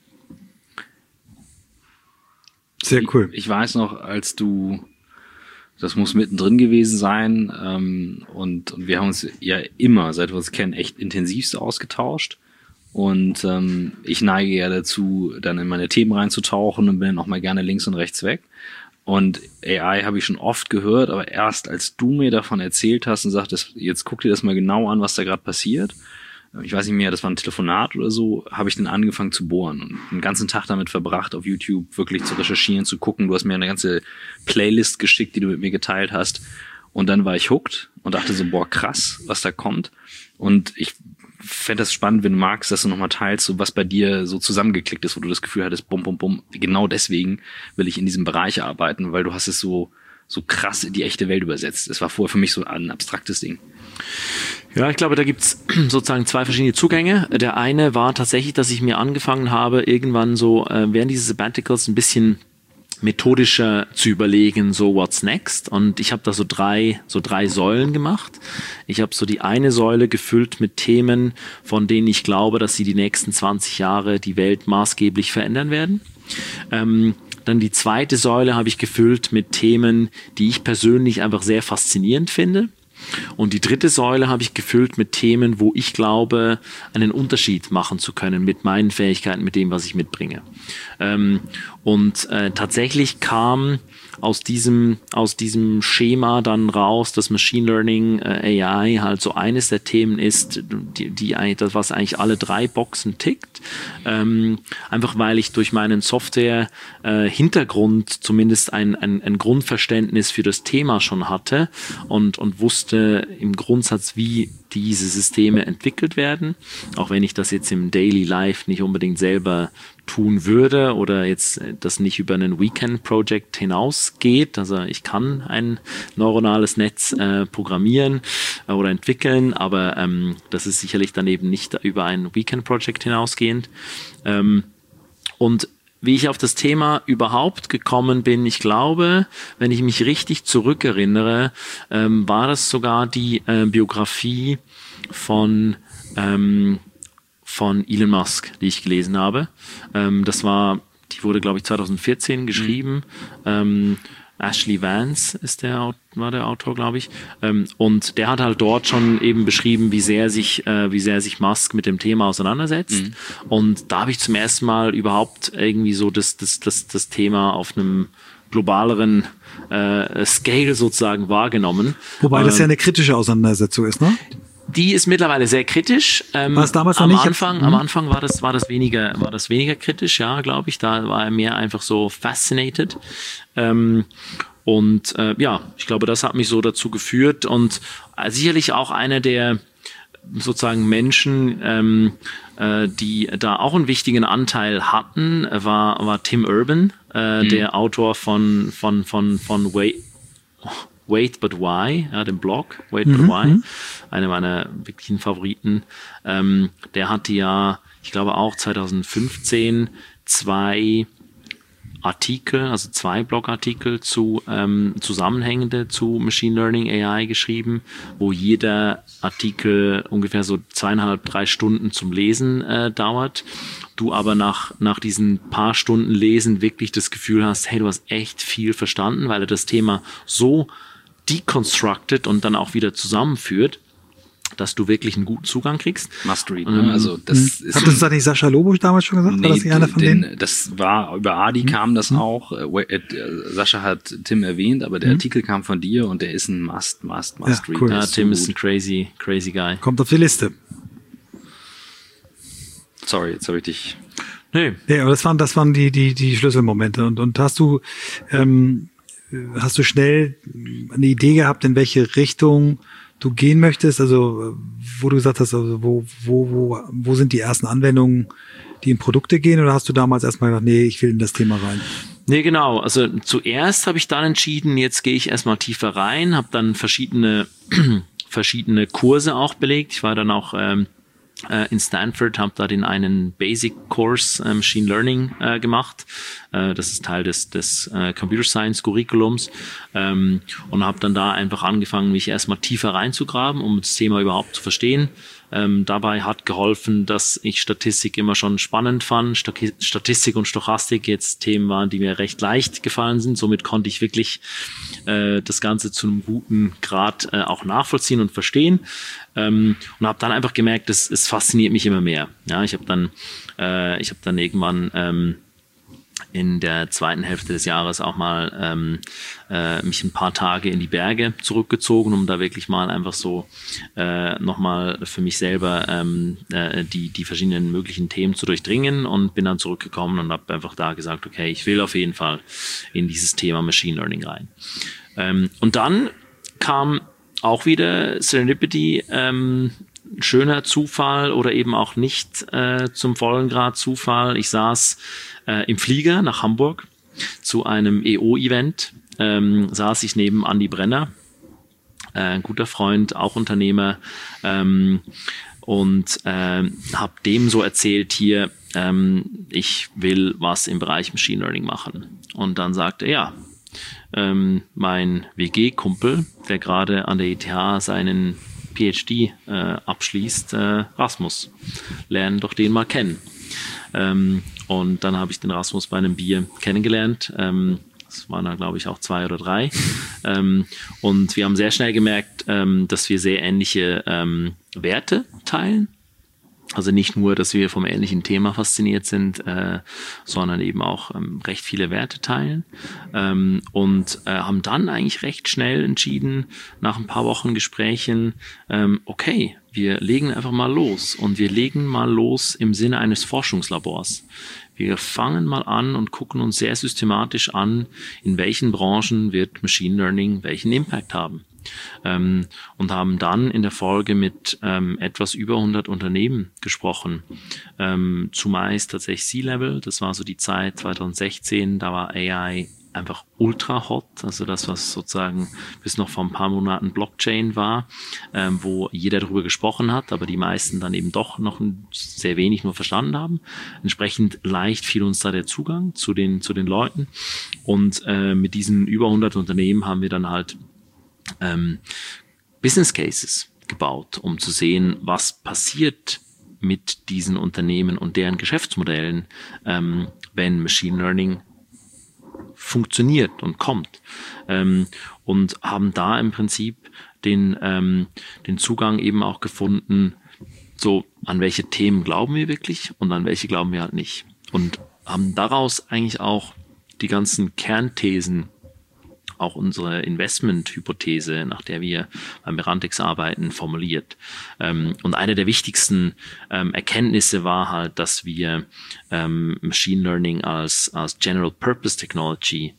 B: Sehr cool.
A: Ich, ich weiß noch, als du Das muss mittendrin gewesen sein. Ähm, und, und wir haben uns ja immer, seit wir uns kennen, echt intensivst ausgetauscht. Und ähm, ich neige ja dazu, dann in meine Themen reinzutauchen und bin dann auch mal gerne links und rechts weg. Und A I habe ich schon oft gehört, aber erst als du mir davon erzählt hast und sagtest, jetzt guck dir das mal genau an, was da gerade passiert. Ich weiß nicht mehr, das war ein Telefonat oder so, habe ich dann angefangen zu bohren und einen ganzen Tag damit verbracht, auf YouTube wirklich zu recherchieren, zu gucken. Du hast mir eine ganze Playlist geschickt, die du mit mir geteilt hast. Und dann war ich hooked und dachte so, boah, krass, was da kommt. Und ich fände das spannend, wenn du magst, dass du nochmal teilst, so was bei dir so zusammengeklickt ist, wo du das Gefühl hattest, bum, bum, bum, genau deswegen will ich in diesem Bereich arbeiten, weil du hast es so, so krass in die echte Welt übersetzt. Es war vorher für mich so ein abstraktes Ding.
C: Ja, ich glaube, da gibt's sozusagen zwei verschiedene Zugänge. Der eine war tatsächlich, dass ich mir angefangen habe, irgendwann so äh, während dieses Sabbaticals ein bisschen methodischer zu überlegen, so what's next. Und ich habe da so drei, so drei Säulen gemacht. Ich habe so die eine Säule gefüllt mit Themen, von denen ich glaube, dass sie die nächsten zwanzig Jahre die Welt maßgeblich verändern werden. Ähm, Dann die zweite Säule habe ich gefüllt mit Themen, die ich persönlich einfach sehr faszinierend finde. Und die dritte Säule habe ich gefüllt mit Themen, wo ich glaube, einen Unterschied machen zu können mit meinen Fähigkeiten, mit dem, was ich mitbringe. Ähm, und äh, tatsächlich kam aus diesem, aus diesem Schema dann raus, dass Machine Learning, äh, A I halt so eines der Themen ist, die, die eigentlich, das, was eigentlich alle drei Boxen tickt. Ähm, einfach weil ich durch meinen Software-Hintergrund äh, zumindest ein, ein, ein Grundverständnis für das Thema schon hatte und, und wusste im Grundsatz, wie diese Systeme entwickelt werden. Auch wenn ich das jetzt im Daily Life nicht unbedingt selber tun würde oder jetzt das nicht über einen Weekend-Project hinausgeht. Also ich kann ein neuronales Netz äh, programmieren äh, oder entwickeln, aber ähm, das ist sicherlich dann eben nicht über ein Weekend-Project hinausgehend. Ähm, und wie ich auf das Thema überhaupt gekommen bin, ich glaube, wenn ich mich richtig zurückerinnere, ähm, war das sogar die äh, Biografie von ähm, von Elon Musk, die ich gelesen habe. Ähm, das war, die wurde, glaube ich, zwanzig vierzehn geschrieben. Mhm. Ähm, Ashley Vance ist der, war der Autor, glaube ich. Ähm, und der hat halt dort schon eben beschrieben, wie sehr sich, äh, wie sehr sich Musk mit dem Thema auseinandersetzt. Mhm. Und da habe ich zum ersten Mal überhaupt irgendwie so das, das, das, das Thema auf einem globaleren äh, Scale sozusagen wahrgenommen.
B: Wobei das
C: ähm,
B: ja eine kritische Auseinandersetzung ist, ne?
C: Die ist mittlerweile sehr kritisch. Ähm,
B: war es damals noch
C: am
B: nicht?
C: Anfang,
B: Hm?
C: am Anfang war das, war das weniger, war das weniger kritisch, ja, glaube ich. Da war er mehr einfach so fascinated. Ähm, und äh, ja, ich glaube, das hat mich so dazu geführt und äh, sicherlich auch einer der sozusagen Menschen, ähm, äh, die da auch einen wichtigen Anteil hatten, war, war Tim Urban, äh, mhm. der Autor von, von, von, von Wait, Wait But Why, ja, dem Blog Wait But
B: mhm.
C: Why, einer meiner wirklichen Favoriten. Ähm, der hatte ja, ich glaube auch zwanzig fünfzehn zwei Artikel, also zwei Blogartikel zu ähm, Zusammenhängende zu Machine Learning A I geschrieben, wo jeder Artikel ungefähr so zweieinhalb, drei Stunden zum Lesen äh, dauert. Du aber nach nach diesen paar Stunden Lesen wirklich das Gefühl hast, hey, du hast echt viel verstanden, weil er das Thema so deconstructed und dann auch wieder zusammenführt, dass du wirklich einen guten Zugang kriegst.
A: Must read, ne? Also das
B: mhm.
A: ist.
B: Hat das da nicht Sascha Lobo damals schon gesagt?
A: Nee,
B: war das nicht einer von
A: den,
B: denen?
A: Das war, über Adi mhm. kam das mhm. auch. Äh, äh, Sascha hat Tim erwähnt, aber der mhm. Artikel kam von dir und der ist ein Must, Must, Must
B: ja,
A: read.
B: Cool.
C: Ja,
A: ist
C: Tim
A: so
C: ist ein crazy, crazy guy.
B: Kommt auf die Liste.
A: Sorry, jetzt habe ich dich.
C: Nee.
B: Ja, aber das waren, das waren die, die, die Schlüsselmomente. Und, und hast du, ähm, hast du schnell eine Idee gehabt, in welche Richtung du gehen möchtest? Also, wo du gesagt hast, also wo, wo, wo, wo sind die ersten Anwendungen, die in Produkte gehen? Oder hast du damals erstmal gedacht, nee, ich will in das Thema rein?
C: Nee, genau. Also zuerst habe ich dann entschieden, jetzt gehe ich erstmal tiefer rein, habe dann verschiedene, verschiedene Kurse auch belegt. Ich war dann auch ähm, in Stanford, habe da den einen Basic Course äh, Machine Learning äh, gemacht. Äh, das ist Teil des, des äh, Computer Science Curriculums. Ähm, und habe dann da einfach angefangen, mich erstmal tiefer reinzugraben, um das Thema überhaupt zu verstehen. Ähm, dabei hat geholfen, dass ich Statistik immer schon spannend fand. Statistik und Stochastik jetzt Themen waren, die mir recht leicht gefallen sind. Somit konnte ich wirklich äh, das Ganze zu einem guten Grad äh, auch nachvollziehen und verstehen. Ähm, und habe dann einfach gemerkt, es, es fasziniert mich immer mehr. Ja, ich habe dann, äh, ich habe dann irgendwann ähm, in der zweiten Hälfte des Jahres auch mal ähm, äh, mich ein paar Tage in die Berge zurückgezogen, um da wirklich mal einfach so äh, nochmal für mich selber ähm, äh, die die verschiedenen möglichen Themen zu durchdringen, und bin dann zurückgekommen und habe einfach da gesagt, okay, ich will auf jeden Fall in dieses Thema Machine Learning rein. Ähm, und dann kam auch wieder Serendipity, ähm, schöner Zufall oder eben auch nicht äh, zum vollen Grad Zufall. Ich saß äh, im Flieger nach Hamburg zu einem E O-Event, ähm, saß ich neben Andi Brenner, äh, ein guter Freund, auch Unternehmer, ähm, und äh, habe dem so erzählt, hier, ähm, ich will was im Bereich Machine Learning machen. Und dann sagte er, ja, ähm, mein W G-Kumpel, der gerade an der E T H seinen P H D äh, abschließt, äh, Rasmus, lernen doch den mal kennen. Ähm, und dann habe ich den Rasmus bei einem Bier kennengelernt. Ähm, das waren da, glaube ich, auch zwei oder drei. Ähm, und wir haben sehr schnell gemerkt, ähm, dass wir sehr ähnliche ähm, Werte teilen. Also nicht nur, dass wir vom ähnlichen Thema fasziniert sind, äh, sondern eben auch ähm, recht viele Werte teilen, ähm, und äh, haben dann eigentlich recht schnell entschieden, nach ein paar Wochen Gesprächen, ähm, okay, wir legen einfach mal los, und wir legen mal los im Sinne eines Forschungslabors. Wir fangen mal an und gucken uns sehr systematisch an, in welchen Branchen wird Machine Learning welchen Impact haben. Ähm, und haben dann in der Folge mit ähm, etwas über hundert Unternehmen gesprochen. Ähm, zumeist tatsächlich C-Level, das war so die Zeit zwanzig sechzehn, da war A I einfach ultra hot, also das, was sozusagen bis noch vor ein paar Monaten Blockchain war, ähm, wo jeder darüber gesprochen hat, aber die meisten dann eben doch noch sehr wenig nur verstanden haben. Entsprechend leicht fiel uns da der Zugang zu den, zu den Leuten, und äh, mit diesen über hundert Unternehmen haben wir dann halt Ähm, Business Cases gebaut, um zu sehen, was passiert mit diesen Unternehmen und deren Geschäftsmodellen, ähm, wenn Machine Learning funktioniert und kommt, ähm, und haben da im Prinzip den, ähm, den Zugang eben auch gefunden, so an welche Themen glauben wir wirklich und an welche glauben wir halt nicht, und haben daraus eigentlich auch die ganzen Kernthesen, auch unsere Investment-Hypothese, nach der wir beim Merantix arbeiten, formuliert. Ähm, und eine der wichtigsten ähm, Erkenntnisse war halt, dass wir ähm, Machine Learning als, als General Purpose Technology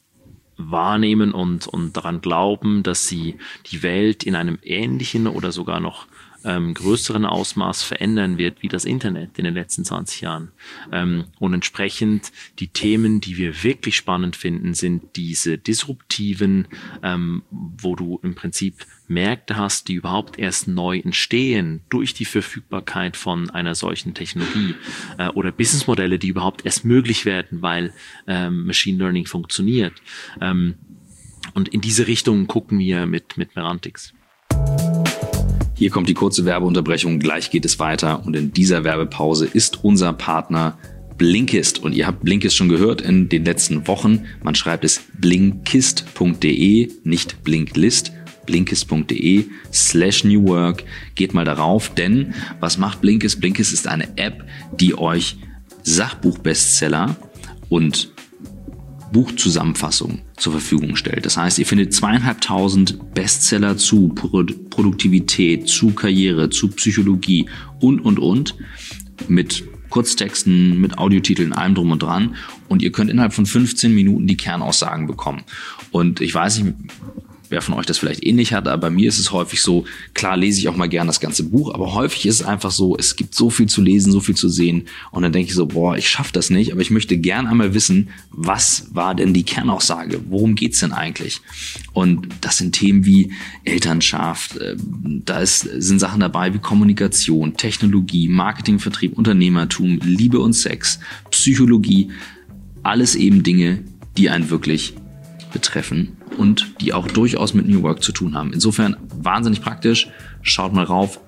C: wahrnehmen und, und daran glauben, dass sie die Welt in einem ähnlichen oder sogar noch ähm, größeren Ausmaß verändern wird wie das Internet in den letzten zwanzig Jahren. Ähm, und entsprechend die Themen, die wir wirklich spannend finden, sind diese disruptiven, ähm, wo du im Prinzip Märkte hast, die überhaupt erst neu entstehen durch die Verfügbarkeit von einer solchen Technologie äh, oder Businessmodelle, die überhaupt erst möglich werden, weil ähm, Machine Learning funktioniert. Ähm, und in diese Richtung gucken wir mit, mit Merantix.
A: Hier kommt die kurze Werbeunterbrechung, gleich geht es weiter und in dieser Werbepause ist unser Partner Blinkist. Und ihr habt Blinkist schon gehört in den letzten Wochen. Man schreibt es blinkist punkt de, nicht Blinklist. blinkist.de slash New Work. Geht mal darauf, denn was macht Blinkist? Blinkist ist eine App, die euch Sachbuchbestseller und Buchzusammenfassungen zur Verfügung stellt. Das heißt, ihr findet zweieinhalbtausend Bestseller zu Pro- Produktivität, zu Karriere, zu Psychologie und, und, und mit Kurztexten, mit Audiotiteln, allem drum und dran. Und ihr könnt innerhalb von fünfzehn Minuten die Kernaussagen bekommen. Und ich weiß nicht, wer von euch das vielleicht ähnlich hat, aber bei mir ist es häufig so, klar lese ich auch mal gern das ganze Buch, aber häufig ist es einfach so, es gibt so viel zu lesen, so viel zu sehen und dann denke ich so, boah, ich schaffe das nicht, aber ich möchte gern einmal wissen, was war denn die Kernaussage, worum geht's denn eigentlich? Und das sind Themen wie Elternschaft, da ist, sind Sachen dabei wie Kommunikation, Technologie, Marketing, Vertrieb, Unternehmertum, Liebe und Sex, Psychologie, alles eben Dinge, die einen wirklich betreffen und die auch durchaus mit New Work zu tun haben. Insofern wahnsinnig praktisch. Schaut mal rauf,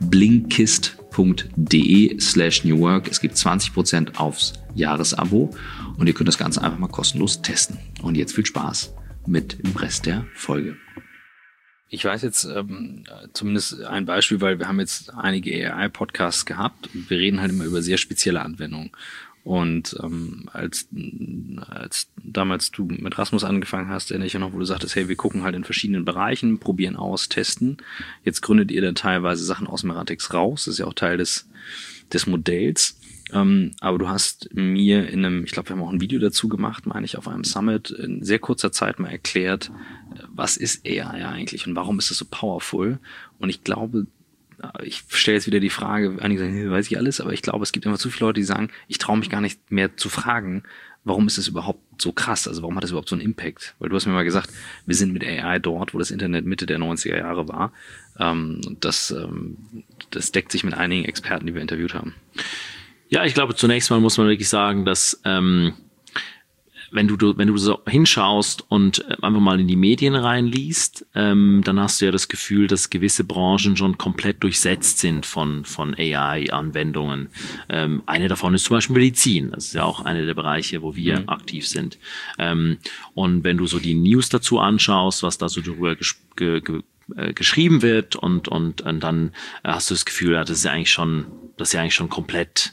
A: blinkist.de slash New Work. Es gibt zwanzig Prozent aufs Jahresabo und ihr könnt das Ganze einfach mal kostenlos testen. Und jetzt viel Spaß mit dem Rest der Folge. Ich weiß jetzt ähm, zumindest ein Beispiel, weil wir haben jetzt einige A I-Podcasts gehabt und wir reden halt immer über sehr spezielle Anwendungen. Und ähm, als als damals du mit Rasmus angefangen hast, erinnere ich ja noch, wo du sagtest, hey, wir gucken halt in verschiedenen Bereichen, probieren aus, testen. Jetzt gründet ihr dann teilweise Sachen aus Merantix raus, das ist ja auch Teil des des Modells. Ähm, aber du hast mir in einem, ich glaube, wir haben auch ein Video dazu gemacht, meine ich, auf einem Summit in sehr kurzer Zeit mal erklärt, was ist A I eigentlich und warum ist es so powerful? Und ich glaube, ich stelle jetzt wieder die Frage, einige sagen, weiß ich alles, aber ich glaube, es gibt immer zu viele Leute, die sagen, ich traue mich gar nicht mehr zu fragen, warum ist es überhaupt so krass? Also warum hat es überhaupt so einen Impact? Weil du hast mir mal gesagt, wir sind mit A I dort, wo das Internet Mitte der neunziger Jahre war. Und das, das deckt sich mit einigen Experten, die wir interviewt haben.
C: Ja, ich glaube, zunächst mal muss man wirklich sagen, dass ähm, wenn du wenn du so hinschaust und einfach mal in die Medien reinliest, ähm, dann hast du ja das Gefühl, dass gewisse Branchen schon komplett durchsetzt sind von von A I-Anwendungen. Ähm, eine davon ist zum Beispiel Medizin. Das ist ja auch einer der Bereiche, wo wir mhm. aktiv sind. Ähm, und wenn du so die News dazu anschaust, was da so darüber ges- ge- ge- äh, geschrieben wird und und und dann hast du das Gefühl, ja, das ist ja eigentlich schon das ist ja eigentlich schon komplett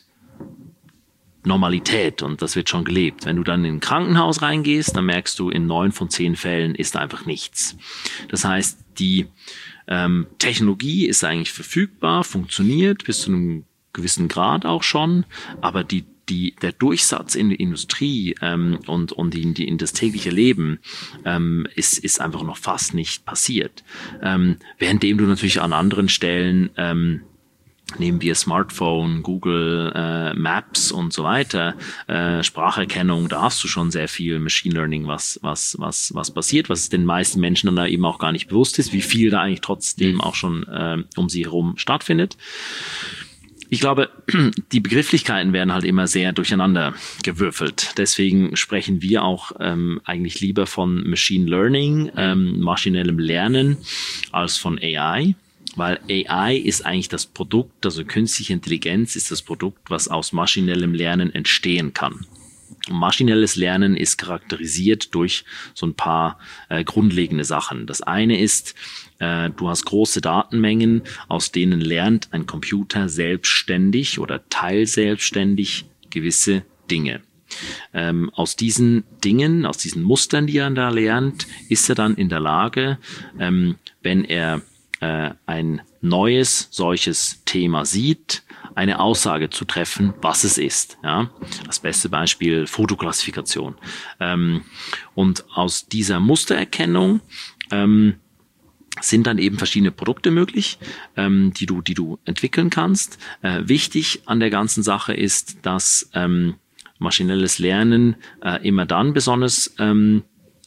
C: Normalität und das wird schon gelebt. Wenn du dann in ein Krankenhaus reingehst, dann merkst du, in neun von zehn Fällen ist da einfach nichts. Das heißt, die ähm, Technologie ist eigentlich verfügbar, funktioniert bis zu einem gewissen Grad auch schon, aber die die der Durchsatz in die Industrie ähm, und und in, die, in das tägliche Leben ähm, ist ist einfach noch fast nicht passiert. Ähm, währenddem du natürlich an anderen Stellen ähm, nehmen wir Smartphone, Google äh, Maps und so weiter, äh, Spracherkennung, da hast du schon sehr viel Machine Learning, was was was was passiert, was den meisten Menschen dann da eben auch gar nicht bewusst ist, wie viel da eigentlich trotzdem auch schon äh, um sie herum stattfindet. Ich glaube, die Begrifflichkeiten werden halt immer sehr durcheinander gewürfelt. Deswegen sprechen wir auch ähm, eigentlich lieber von Machine Learning, ähm, maschinellem Lernen, als von A I. Weil A I ist eigentlich das Produkt, also künstliche Intelligenz ist das Produkt, was aus maschinellem Lernen entstehen kann. Und maschinelles Lernen ist charakterisiert durch so ein paar äh, grundlegende Sachen. Das eine ist, äh, du hast große Datenmengen, aus denen lernt ein Computer selbstständig oder teilselbstständig gewisse Dinge. Ähm, aus diesen Dingen, aus diesen Mustern, die er da lernt, ist er dann in der Lage, ähm, wenn er äh, ein neues solches Thema sieht, eine Aussage zu treffen, was es ist. Ja? Das beste Beispiel Fotoklassifikation. Ähm, und aus dieser Mustererkennung ähm, sind dann eben verschiedene Produkte möglich, ähm, die du, die du entwickeln kannst. Äh, wichtig an der ganzen Sache ist, dass ähm, maschinelles Lernen äh, immer dann besonders ähm,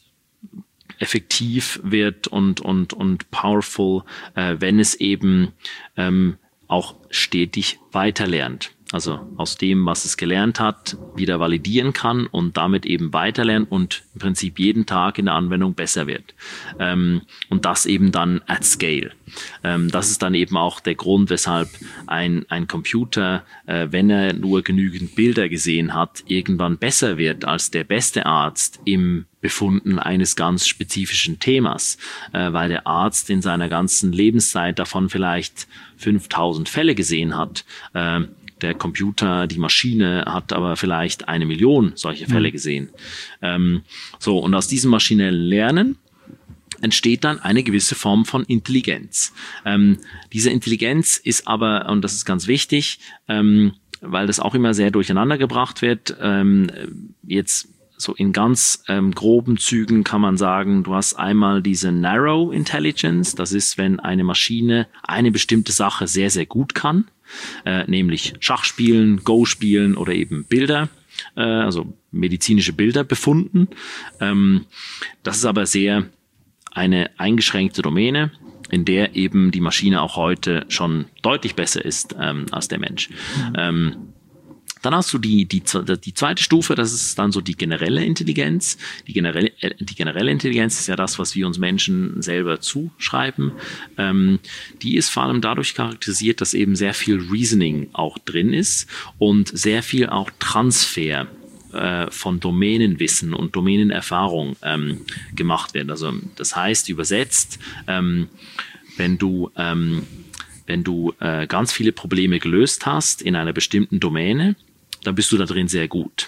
C: effektiv wird und und und powerful, äh, wenn es eben ähm, auch stetig weiterlernt. Also aus dem, was es gelernt hat, wieder validieren kann und damit eben weiterlernen und im Prinzip jeden Tag in der Anwendung besser wird. Ähm, und das eben dann at scale. Ähm, das ist dann eben auch der Grund, weshalb ein, ein Computer, äh, wenn er nur genügend Bilder gesehen hat, irgendwann besser wird als der beste Arzt im Befunden eines ganz spezifischen Themas, äh, weil der Arzt in seiner ganzen Lebenszeit davon vielleicht fünftausend Fälle gesehen hat. Äh, Der Computer, die Maschine hat aber vielleicht eine Million solche Fälle gesehen. Ähm, so, und aus diesem maschinellen Lernen entsteht dann eine gewisse Form von Intelligenz. Ähm, diese Intelligenz ist aber, und das ist ganz wichtig, ähm, weil das auch immer sehr durcheinander gebracht wird, ähm, jetzt so in ganz ähm, groben Zügen kann man sagen, du hast einmal diese Narrow Intelligence, das ist, wenn eine Maschine eine bestimmte Sache sehr, sehr gut kann, äh, nämlich Schach spielen, Go spielen oder eben Bilder, äh, also medizinische Bilder befunden. Ähm, das ist aber sehr eine eingeschränkte Domäne, in der eben die Maschine auch heute schon deutlich besser ist ähm, als der Mensch. Mhm. Ähm, Dann hast du die, die, die zweite Stufe, das ist dann so die generelle Intelligenz. Die generelle, die generelle Intelligenz ist ja das, was wir uns Menschen selber zuschreiben. Ähm, die ist vor allem dadurch charakterisiert, dass eben sehr viel Reasoning auch drin ist und sehr viel auch Transfer äh, von Domänenwissen und Domänenerfahrung ähm, gemacht wird. Also das heißt übersetzt, ähm, wenn du ähm, wenn du äh, ganz viele Probleme gelöst hast in einer bestimmten Domäne, dann bist du da drin sehr gut.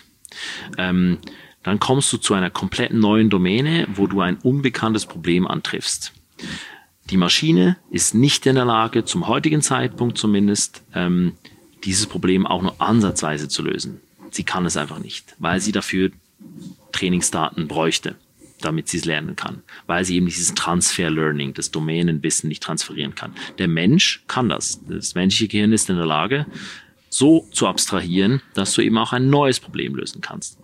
C: Ähm, dann kommst du zu einer komplett neuen Domäne, wo du ein unbekanntes Problem antriffst. Die Maschine ist nicht in der Lage, zum heutigen Zeitpunkt zumindest, ähm, dieses Problem auch nur ansatzweise zu lösen. Sie kann es einfach nicht, weil sie dafür Trainingsdaten bräuchte, damit sie es lernen kann, weil sie eben dieses Transfer-Learning, das Domänenwissen nicht transferieren kann. Der Mensch kann das. Das menschliche Gehirn ist in der Lage, so zu abstrahieren, dass du eben auch ein neues Problem lösen kannst.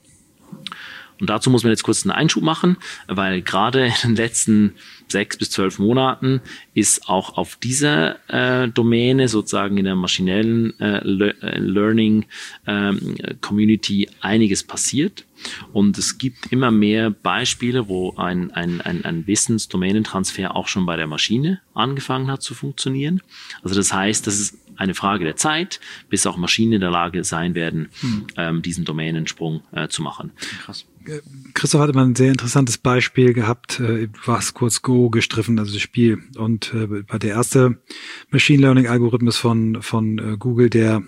C: Und dazu muss man jetzt kurz einen Einschub machen, weil gerade in den letzten sechs bis zwölf Monaten ist auch auf dieser äh, Domäne, sozusagen in der maschinellen äh, Le Learning ähm, Community, einiges passiert. Und es gibt immer mehr Beispiele, wo ein, ein, ein, ein Wissensdomänentransfer auch schon bei der Maschine angefangen hat zu funktionieren. Also das heißt, das ist eine Frage der Zeit, bis auch Maschinen in der Lage sein werden, hm. ähm, diesen Domänensprung äh, zu machen.
B: Krass. Christoph hatte mal ein sehr interessantes Beispiel gehabt, äh, was kurz Go gestriffen, also das Spiel. Und äh, bei der erste Machine Learning Algorithmus von von äh, Google, der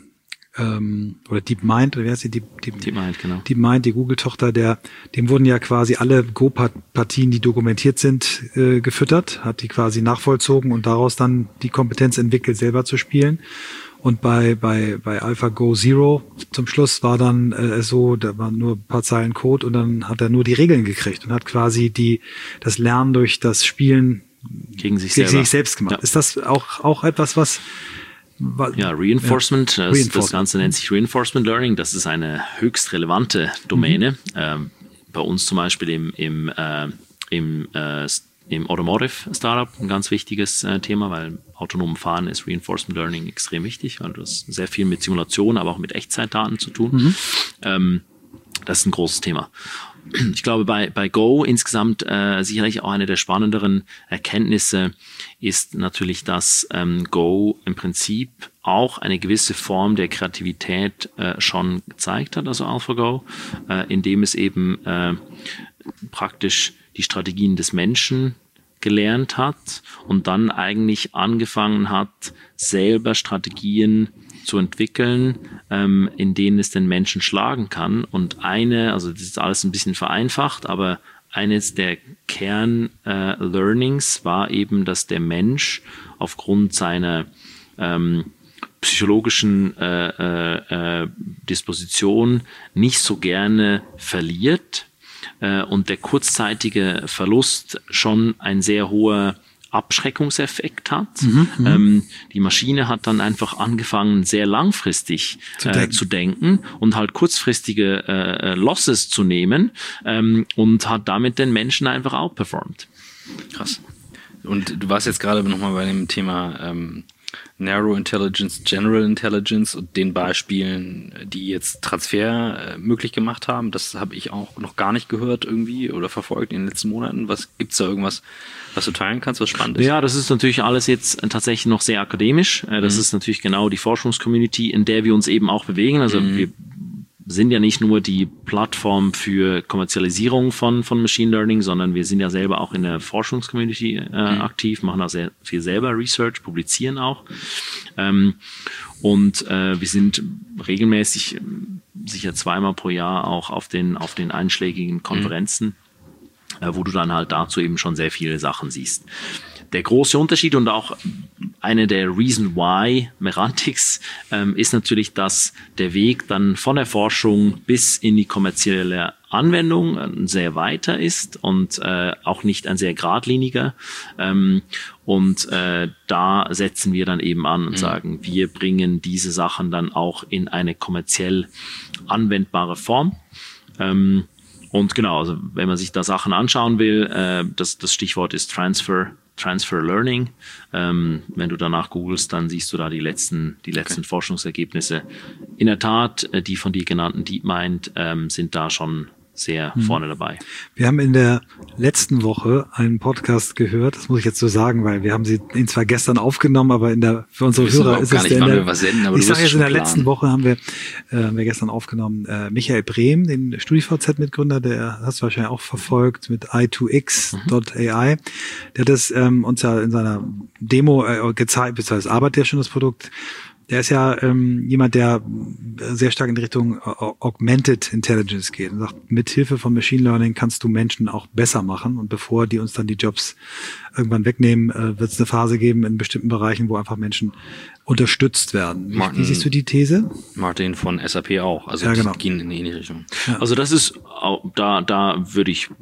B: ähm, oder DeepMind, oder wie heißt die? Deep, Deep,
C: DeepMind, genau.
B: DeepMind, die Google-Tochter, der, dem wurden ja quasi alle Go-Partien, die dokumentiert sind, äh, gefüttert, hat die quasi nachvollzogen und daraus dann die Kompetenz entwickelt, selber zu spielen. Und bei bei bei AlphaGo Zero zum Schluss war dann äh, so, da waren nur ein paar Zeilen Code und dann hat er nur die Regeln gekriegt und hat quasi die das Lernen durch das Spielen
C: gegen sich
B: gegen
C: selber
B: sich selbst gemacht. Ja. Ist das auch auch etwas, was
C: Ja, Reinforcement, ja. Das, Reinforcement, das Ganze nennt sich Reinforcement Learning. Das ist eine höchst relevante Domäne. Mhm. Ähm, bei uns zum Beispiel im, im, äh, im, äh, im Automotive Startup ein ganz wichtiges äh, Thema, weil autonom Fahren ist Reinforcement Learning extrem wichtig, weil du hast sehr viel mit Simulation, aber auch mit Echtzeitdaten zu tun. Mhm. Ähm, das ist ein großes Thema. Ich glaube, bei, bei Go insgesamt äh, sicherlich auch eine der spannenderen Erkenntnisse ist natürlich, dass ähm, Go im Prinzip auch eine gewisse Form der Kreativität äh, schon gezeigt hat, also AlphaGo, äh, indem es eben äh, praktisch die Strategien des Menschen gelernt hat und dann eigentlich angefangen hat, selber Strategien zu entwickeln, ähm, in denen es den Menschen schlagen kann. Und eine, also das ist alles ein bisschen vereinfacht, aber eines der Kern-Learnings äh, war eben, dass der Mensch aufgrund seiner ähm, psychologischen äh, äh, äh, Disposition nicht so gerne verliert äh, und der kurzzeitige Verlust schon ein sehr hoher Abschreckungseffekt hat.
B: Mhm,
C: ähm, die Maschine hat dann einfach angefangen, sehr langfristig zu, äh, denken. zu denken und halt kurzfristige äh, Losses zu nehmen ähm, und hat damit den Menschen einfach outperformed.
A: Krass. Und du warst jetzt gerade nochmal bei dem Thema ähm, Narrow Intelligence, General Intelligence und den Beispielen, die jetzt Transfer äh, möglich gemacht haben. Das habe ich auch noch gar nicht gehört irgendwie oder verfolgt in den letzten Monaten. Was gibt's da irgendwas, was du teilen kannst, was spannend ist?
C: Ja, das ist natürlich alles jetzt tatsächlich noch sehr akademisch. Das mhm. ist natürlich genau die Forschungscommunity, in der wir uns eben auch bewegen. Also mhm. wir sind ja nicht nur die Plattform für Kommerzialisierung von, von Machine Learning, sondern wir sind ja selber auch in der Forschungscommunity äh, mhm. aktiv, machen auch sehr viel selber Research, publizieren auch. Ähm, und äh, wir sind regelmäßig, sicher zweimal pro Jahr auch auf den, auf den einschlägigen Konferenzen, mhm. äh, wo du dann halt dazu eben schon sehr viele Sachen siehst. Der große Unterschied und auch eine der Reason Why Merantix ähm, ist natürlich, dass der Weg dann von der Forschung bis in die kommerzielle Anwendung ein sehr weiter ist und äh, auch nicht ein sehr geradliniger. Ähm, und äh, da setzen wir dann eben an und mhm. sagen, wir bringen diese Sachen dann auch in eine kommerziell anwendbare Form. Ähm, und genau, also wenn man sich da Sachen anschauen will, äh, das, das Stichwort ist Transfer. Transfer Learning. Ähm, wenn du danach googelst, dann siehst du da die letzten, die letzten okay. Forschungsergebnisse. In der Tat, die von dir genannten DeepMind ähm, sind da schon sehr mhm. vorne dabei.
B: Wir haben in der letzten Woche einen Podcast gehört, das muss ich jetzt so sagen, weil wir haben sie ihn zwar gestern aufgenommen, aber in der für unsere Hörer ist es
A: nicht,
B: der,
A: wann wir was senden, aber
B: ich sage jetzt in der
A: planen.
B: letzten Woche haben wir, äh, haben wir gestern aufgenommen äh, Michael Brehm, den StudiVZ-Mitgründer, der hast du wahrscheinlich auch verfolgt mit i zwei x Punkt a i. Mhm. Der hat das ähm, uns ja in seiner Demo äh, gezeigt, beziehungsweise arbeitet ja schon das Produkt. Der ist ja ähm, jemand, der sehr stark in Richtung Augmented Intelligence geht und sagt, mit Hilfe von Machine Learning kannst du Menschen auch besser machen. Und bevor die uns dann die Jobs irgendwann wegnehmen, äh, wird es eine Phase geben in bestimmten Bereichen, wo einfach Menschen unterstützt werden. Wie, Martin, wie siehst du die These?
A: Martin von S A P auch. Also
B: ja, genau.
A: die gehen in die ähnliche Richtung.
C: Ja. Also das ist, da, da würde ich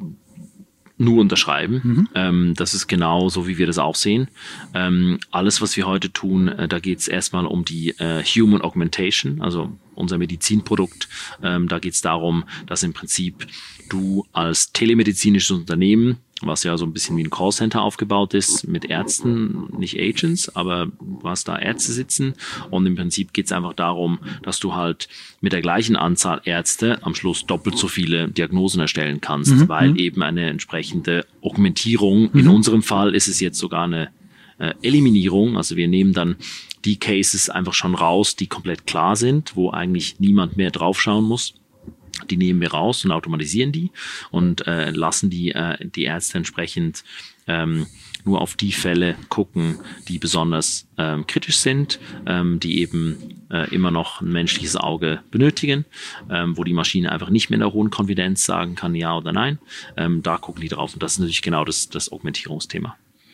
C: nur unterschreiben. Mhm. Ähm, das ist genau so, wie wir das auch sehen. Ähm, alles, was wir heute tun, äh, da geht es erstmal um die äh, Human Augmentation, also unser Medizinprodukt. Ähm, da geht es darum, dass im Prinzip du als telemedizinisches Unternehmen, was ja so ein bisschen wie ein Callcenter aufgebaut ist, mit Ärzten, nicht Agents, aber du hast da Ärzte sitzen und im Prinzip geht es einfach darum, dass du halt mit der gleichen Anzahl Ärzte am Schluss doppelt so viele Diagnosen erstellen kannst, mhm. weil eben eine entsprechende Augmentierung, mhm. in unserem Fall ist es jetzt sogar eine äh, Eliminierung, also wir nehmen dann die Cases einfach schon raus, die komplett klar sind, wo eigentlich niemand mehr draufschauen muss. Die nehmen wir raus und automatisieren die und äh, lassen die, äh, die Ärzte entsprechend ähm, nur auf die Fälle gucken, die besonders ähm, kritisch sind, ähm, die eben äh, immer noch ein menschliches Auge benötigen, ähm, wo die Maschine einfach nicht mehr in der hohen Konfidenz sagen kann, ja oder nein. Ähm, da gucken die drauf und das ist natürlich genau das, das Augmentierungsthema.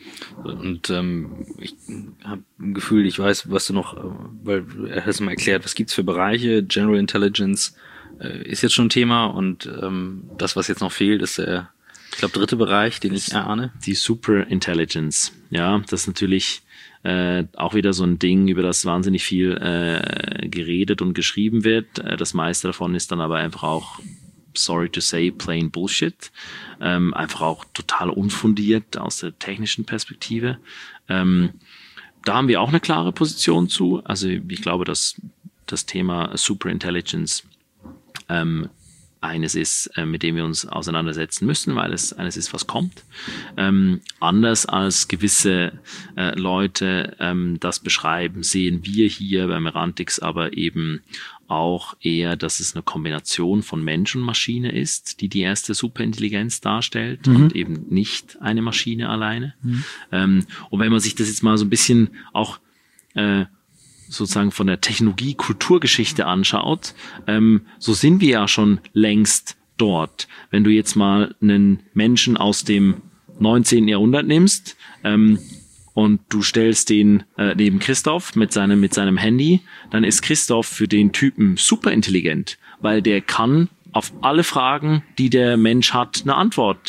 A: Und ähm, ich habe ein Gefühl, ich weiß, was du noch, weil er hat es mal erklärt, was gibt's für Bereiche, General Intelligence ist jetzt schon ein Thema und ähm, das, was jetzt noch fehlt, ist der, ich glaube, dritte Bereich, den ich erahne.
C: Die Super Intelligence. Ja, das ist natürlich äh, auch wieder so ein Ding, über das wahnsinnig viel äh, geredet und geschrieben wird. Äh, das meiste davon ist dann aber einfach auch, sorry to say, plain Bullshit. Ähm, einfach auch total unfundiert aus der technischen Perspektive. Ähm, da haben wir auch eine klare Position zu. Also ich glaube, dass das Thema Super Intelligence Ähm, eines ist, äh, mit dem wir uns auseinandersetzen müssen, weil es eines ist, was kommt. Ähm, anders als gewisse äh, Leute ähm, das beschreiben, sehen wir hier bei Merantix aber eben auch eher, dass es eine Kombination von Mensch und Maschine ist, die die erste Superintelligenz darstellt mhm. und eben nicht eine Maschine alleine. Mhm. Ähm, und wenn man sich das jetzt mal so ein bisschen auch äh, sozusagen von der Technologie-Kulturgeschichte anschaut, ähm, so sind wir ja schon längst dort. Wenn du jetzt mal einen Menschen aus dem neunzehnten Jahrhundert nimmst ähm, und du stellst den äh, neben Christoph mit seinem, mit seinem Handy, dann ist Christoph für den Typen super intelligent, weil der kann auf alle Fragen, die der Mensch hat, eine Antwort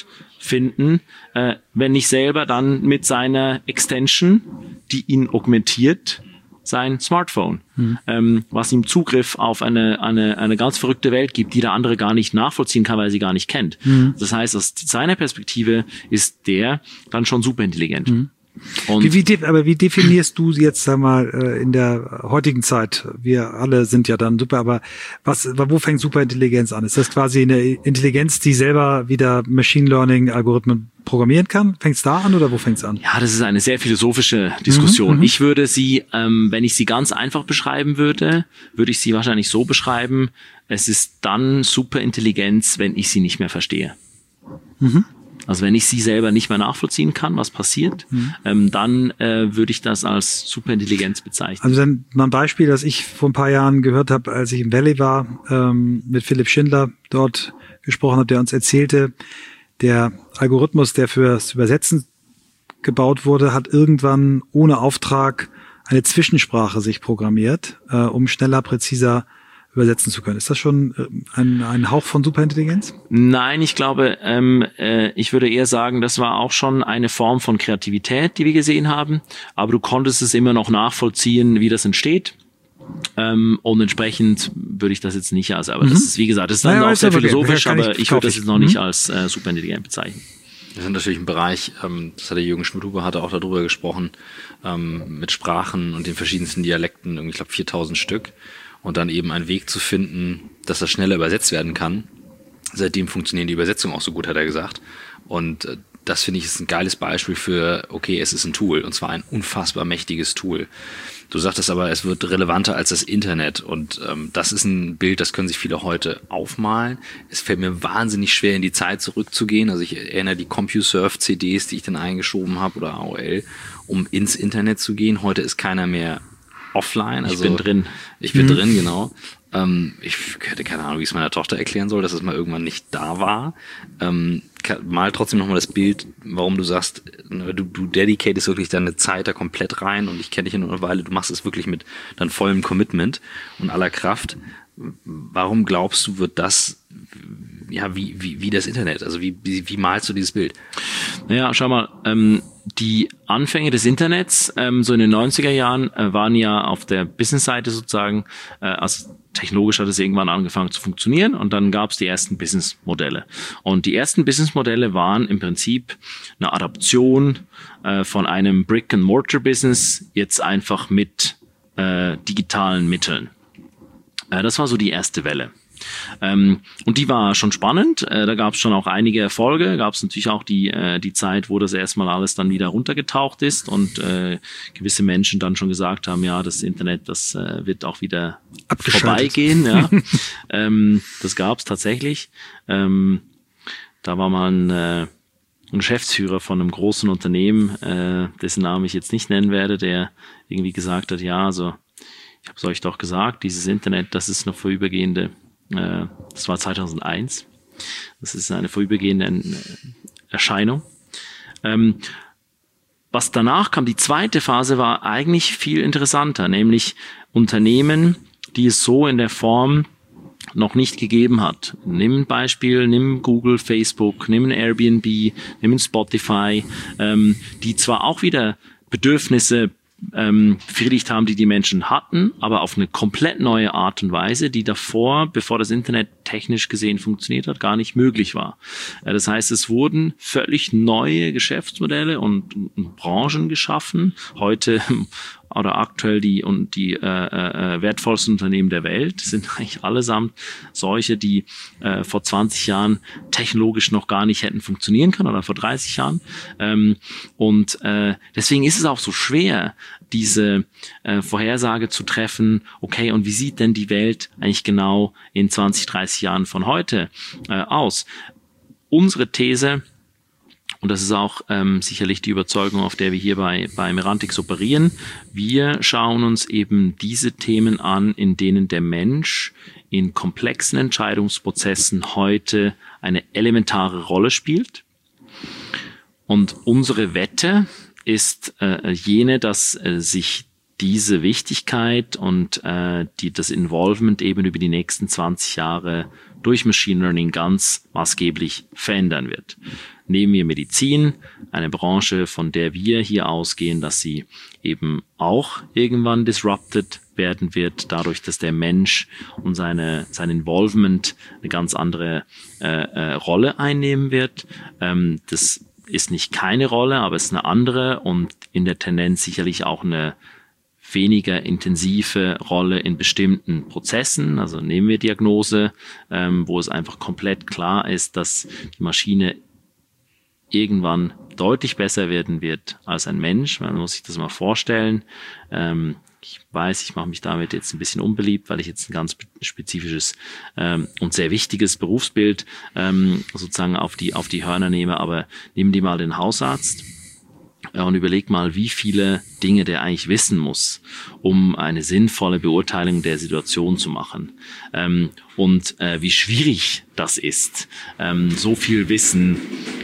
C: finden, äh, wenn nicht selber dann mit seiner Extension, die ihn augmentiert, sein Smartphone, mhm. ähm, was ihm Zugriff auf eine, eine, eine ganz verrückte Welt gibt, die der andere gar nicht nachvollziehen kann, weil er sie gar nicht kennt. Mhm. Das heißt, aus seiner Perspektive ist der dann schon superintelligent. Mhm. Und
B: wie, wie, aber wie definierst du jetzt, sag mal, in der heutigen Zeit? Wir alle sind ja dann super, aber was, wo fängt Superintelligenz an? Ist das quasi eine Intelligenz, die selber wieder Machine Learning Algorithmen programmieren kann? Fängt es da an oder wo fängt es an?
C: Ja, das ist eine sehr philosophische Diskussion. Mhm, ich würde sie, ähm, wenn ich sie ganz einfach beschreiben würde, würde ich sie wahrscheinlich so beschreiben, es ist dann Superintelligenz, wenn ich sie nicht mehr verstehe. Mhm. Also wenn ich sie selber nicht mehr nachvollziehen kann, was passiert, mhm. ähm, dann äh, würde ich das als Superintelligenz bezeichnen.
B: Also dann mal ein Beispiel, das ich vor ein paar Jahren gehört habe, als ich im Valley war, ähm, mit Philipp Schindler dort gesprochen habe, der uns erzählte, der Algorithmus, der fürs Übersetzen gebaut wurde, hat irgendwann ohne Auftrag eine Zwischensprache sich programmiert, äh, um schneller, präziser übersetzen zu können. Ist das schon ein, ein Hauch von Superintelligenz?
C: Nein, ich glaube, ähm, äh, ich würde eher sagen, das war auch schon eine Form von Kreativität, die wir gesehen haben. Aber du konntest es immer noch nachvollziehen, wie das entsteht. Ähm, und entsprechend würde ich das jetzt nicht als, aber mhm. das ist, wie gesagt, das ist dann naja, auch sehr philosophisch, okay. aber ich würde das jetzt noch nicht mhm. als äh, superintelligent bezeichnen.
A: Wir sind natürlich im Bereich, ähm, das hat der Jürgen Schmidhuber hatte auch darüber gesprochen, ähm, mit Sprachen und den verschiedensten Dialekten, ich glaube viertausend Stück. Und dann eben einen Weg zu finden, dass das schneller übersetzt werden kann. Seitdem funktionieren die Übersetzungen auch so gut, hat er gesagt. Und äh, das finde ich ist ein geiles Beispiel für, okay, es ist ein Tool und zwar ein unfassbar mächtiges Tool. Du sagtest aber, es wird relevanter als das Internet und ähm, das ist ein Bild, das können sich viele heute aufmalen. Es fällt mir wahnsinnig schwer, in die Zeit zurückzugehen. Also ich erinnere die CompuServe-C Ds, die ich dann eingeschoben habe oder A O L, um ins Internet zu gehen. Heute ist keiner mehr offline. Also
C: ich bin drin.
A: Ich bin mhm. drin, genau. Ähm, ich hätte keine Ahnung, wie ich es meiner Tochter erklären soll, dass es mal irgendwann nicht da war. Ähm, mal trotzdem nochmal das Bild, warum du sagst, du, du dedicatest wirklich deine Zeit da komplett rein und ich kenne dich ja nur eine Weile, du machst es wirklich mit dann vollem Commitment und aller Kraft. Warum glaubst du, wird das, ja, wie, wie, wie das Internet? Also wie, wie, wie malst du dieses Bild?
C: Naja, schau mal, ähm, die Anfänge des Internets, ähm, so in den neunziger Jahren, äh, waren ja auf der Business-Seite sozusagen, äh, also technologisch hat es irgendwann angefangen zu funktionieren und dann gab es die ersten Business-Modelle. Und die ersten Business-Modelle waren im Prinzip eine Adaption äh, von einem Brick-and-Mortar-Business jetzt einfach mit äh, digitalen Mitteln. Äh, das war so die erste Welle. Ähm, und die war schon spannend, äh, da gab es schon auch einige Erfolge, gab es natürlich auch die äh, die Zeit, wo das erstmal alles dann wieder runtergetaucht ist und äh, gewisse Menschen dann schon gesagt haben, ja, das Internet, das äh, wird auch wieder vorbeigehen. Ja. ähm, das gab es tatsächlich. Ähm, da war mal ein, äh, ein Geschäftsführer von einem großen Unternehmen, äh, dessen Namen ich jetzt nicht nennen werde, der irgendwie gesagt hat, ja, also ich habe es euch doch gesagt, dieses Internet, das ist eine vorübergehende das war zweitausendeins. Das ist eine vorübergehende Erscheinung. Was danach kam, die zweite Phase, war eigentlich viel interessanter, nämlich Unternehmen, die es so in der Form noch nicht gegeben hat. Nimm ein Beispiel, nimm Google, Facebook, nimm ein Airbnb, nimm ein Spotify, die zwar auch wieder Bedürfnisse Ähm, befriedigt haben, die die Menschen hatten, aber auf eine komplett neue Art und Weise, die davor, bevor das Internet technisch gesehen funktioniert hat, gar nicht möglich war. Äh, das heißt, es wurden völlig neue Geschäftsmodelle und, und Branchen geschaffen. Heute oder aktuell die und die äh, äh, wertvollsten Unternehmen der Welt sind eigentlich allesamt solche, die äh, vor zwanzig Jahren technologisch noch gar nicht hätten funktionieren können oder vor dreißig Jahren. Ähm, und äh, deswegen ist es auch so schwer, diese äh, Vorhersage zu treffen, okay, und wie sieht denn die Welt eigentlich genau in zwanzig, dreißig Jahren von heute äh, aus? Unsere These, und das ist auch ähm, sicherlich die Überzeugung, auf der wir hier bei, bei Merantix operieren, wir schauen uns eben diese Themen an, in denen der Mensch in komplexen Entscheidungsprozessen heute eine elementare Rolle spielt. Und unsere Wette ist äh, jene, dass äh, sich diese Wichtigkeit und äh, die, das Involvement eben über die nächsten zwanzig Jahre durch Machine Learning ganz maßgeblich verändern wird. nehmen wir Medizin, eine Branche, von der wir hier ausgehen, dass sie eben auch irgendwann disrupted werden wird, dadurch, dass der Mensch und seine sein Involvement eine ganz andere äh, äh, Rolle einnehmen wird. Ähm, das ist nicht keine Rolle, aber es ist eine andere und in der Tendenz sicherlich auch eine weniger intensive Rolle in bestimmten Prozessen. Also nehmen wir Diagnose, ähm, wo es einfach komplett klar ist, dass die Maschine irgendwann deutlich besser werden wird als ein Mensch. Man muss sich das mal vorstellen. Ähm, ich weiß, ich mache mich damit jetzt ein bisschen unbeliebt, weil ich jetzt ein ganz spezifisches ähm, und sehr wichtiges Berufsbild ähm, sozusagen auf die auf die Hörner nehme. Aber nehmen die mal den Hausarzt äh, und überleg mal, wie viele Dinge der eigentlich wissen muss, um eine sinnvolle Beurteilung der Situation zu machen. Ähm, und äh, wie schwierig das ist, ähm, so viel Wissen.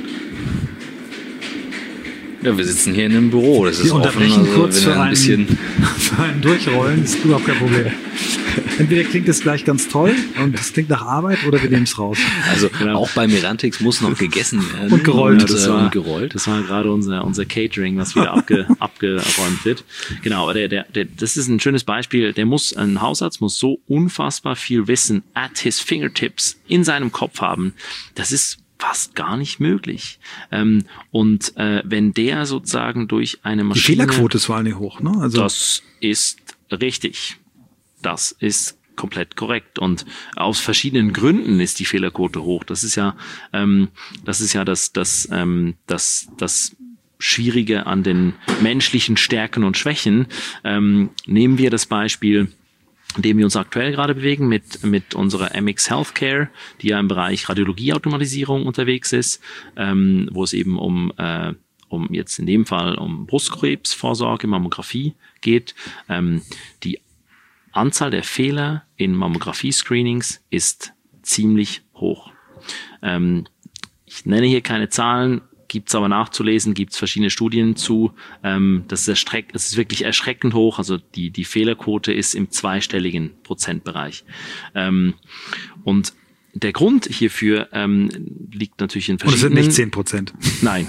A: Ja, wir sitzen hier in einem Büro. Das ist
B: wir unterbrechen
A: offen, also
B: kurz für
A: ein
B: ein,
A: bisschen
B: für ein Durchrollen. Das ist überhaupt kein Problem. Entweder klingt es gleich ganz toll und es klingt nach Arbeit oder wir nehmen es raus.
A: Also genau. Auch bei Merantix muss noch gegessen werden.
B: Und gerollt.
C: Ja, das,
A: und,
C: war,
A: und gerollt.
C: Das war gerade unser, unser Catering, was wieder abge, abgeräumt wird. Genau, aber der, der, der, das ist ein schönes Beispiel. Der muss, ein Hausarzt muss so unfassbar viel Wissen at his fingertips in seinem Kopf haben. Das ist fast gar nicht möglich. Ähm, und äh, wenn der sozusagen durch eine Maschine...
B: Die Fehlerquote ist vor allen Dingen hoch, ne? Also
C: das ist richtig. Das ist komplett korrekt. Und aus verschiedenen Gründen ist die Fehlerquote hoch. Das ist ja, ähm, das ist ja das, das, ähm, das, das Schwierige an den menschlichen Stärken und Schwächen. Ähm, nehmen wir das Beispiel, in dem wir uns aktuell gerade bewegen, mit mit unserer M X Healthcare, die ja im Bereich Radiologieautomatisierung unterwegs ist, ähm, wo es eben um äh, um jetzt in dem Fall um Brustkrebsvorsorge, Mammographie geht. Ähm, die Anzahl der Fehler in Mammographie-Screenings ist ziemlich hoch. Ähm, ich nenne hier keine Zahlen, gibt's aber nachzulesen, gibt's verschiedene Studien zu. Ähm, das ist erschreck, das ist wirklich erschreckend hoch. Also die die Fehlerquote ist im zweistelligen Prozentbereich. Ähm, und der Grund hierfür ähm, liegt natürlich in verschiedenen...
B: Und es sind nicht zehn Prozent.
C: Nein.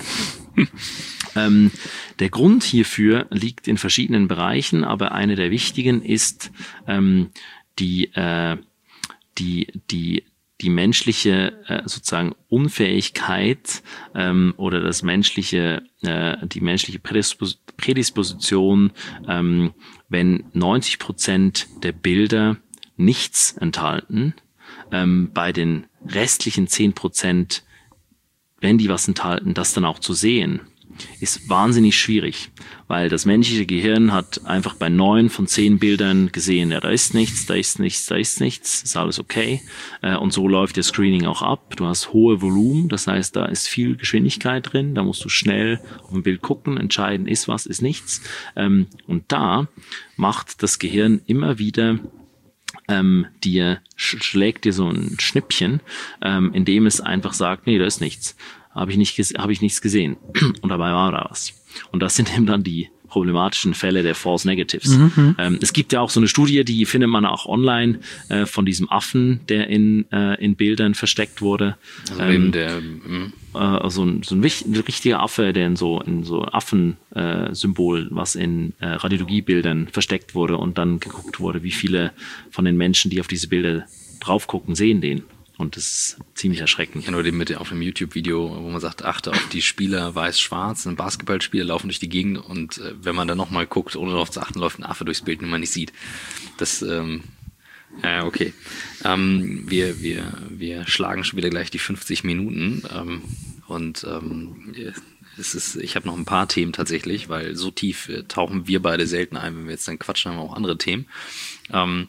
C: ähm, der Grund hierfür liegt in verschiedenen Bereichen, aber eine der wichtigen ist ähm, die äh, die die die menschliche äh, sozusagen Unfähigkeit ähm, oder das menschliche äh, die menschliche Prädispos- Prädisposition, ähm, wenn neunzig Prozent der Bilder nichts enthalten, ähm, bei den restlichen zehn Prozent, wenn die was enthalten, das dann auch zu sehen, ist wahnsinnig schwierig, weil das menschliche Gehirn hat einfach bei neun von zehn Bildern gesehen, ja, da ist nichts, da ist nichts, da ist nichts, ist alles okay. Und so läuft der Screening auch ab. Du hast hohe Volumen, das heißt, da ist viel Geschwindigkeit drin, da musst du schnell auf ein Bild gucken, entscheiden, ist was, ist nichts. Und da macht das Gehirn immer wieder ähm, dir, schlägt dir so ein Schnippchen, ähm, in dem es einfach sagt, nee, da ist nichts. Habe ich nicht, habe ich nichts gesehen. Und dabei war da was. Und das sind eben dann die problematischen Fälle der False Negatives. Mhm. Ähm, es gibt ja auch so eine Studie, die findet man auch online, äh, von diesem Affen, der in äh, in Bildern versteckt wurde.
A: Also ähm, der,
C: äh, so ein, so ein, wichtig, ein richtiger Affe, der in so in so Affen-Symbol, äh, was in äh, Radiologiebildern versteckt wurde und dann geguckt wurde, wie viele von den Menschen, die auf diese Bilder drauf gucken, sehen den. Und das ist ziemlich erschreckend.
A: Ja, nur den mit auf dem YouTube-Video, wo man sagt, achte auf die Spieler weiß-schwarz. Ein Basketballspieler laufen durch die Gegend und äh, wenn man dann nochmal guckt, ohne darauf zu achten, läuft ein Affe durchs Bild, den man nicht sieht. Das, ähm, ja, okay. Ähm, wir, wir, wir schlagen schon wieder gleich die fünfzig Minuten. Ähm, und ähm, es ist, ich habe noch ein paar Themen tatsächlich, weil so tief äh, tauchen wir beide selten ein. Wenn wir jetzt dann quatschen, haben wir auch andere Themen. Ähm,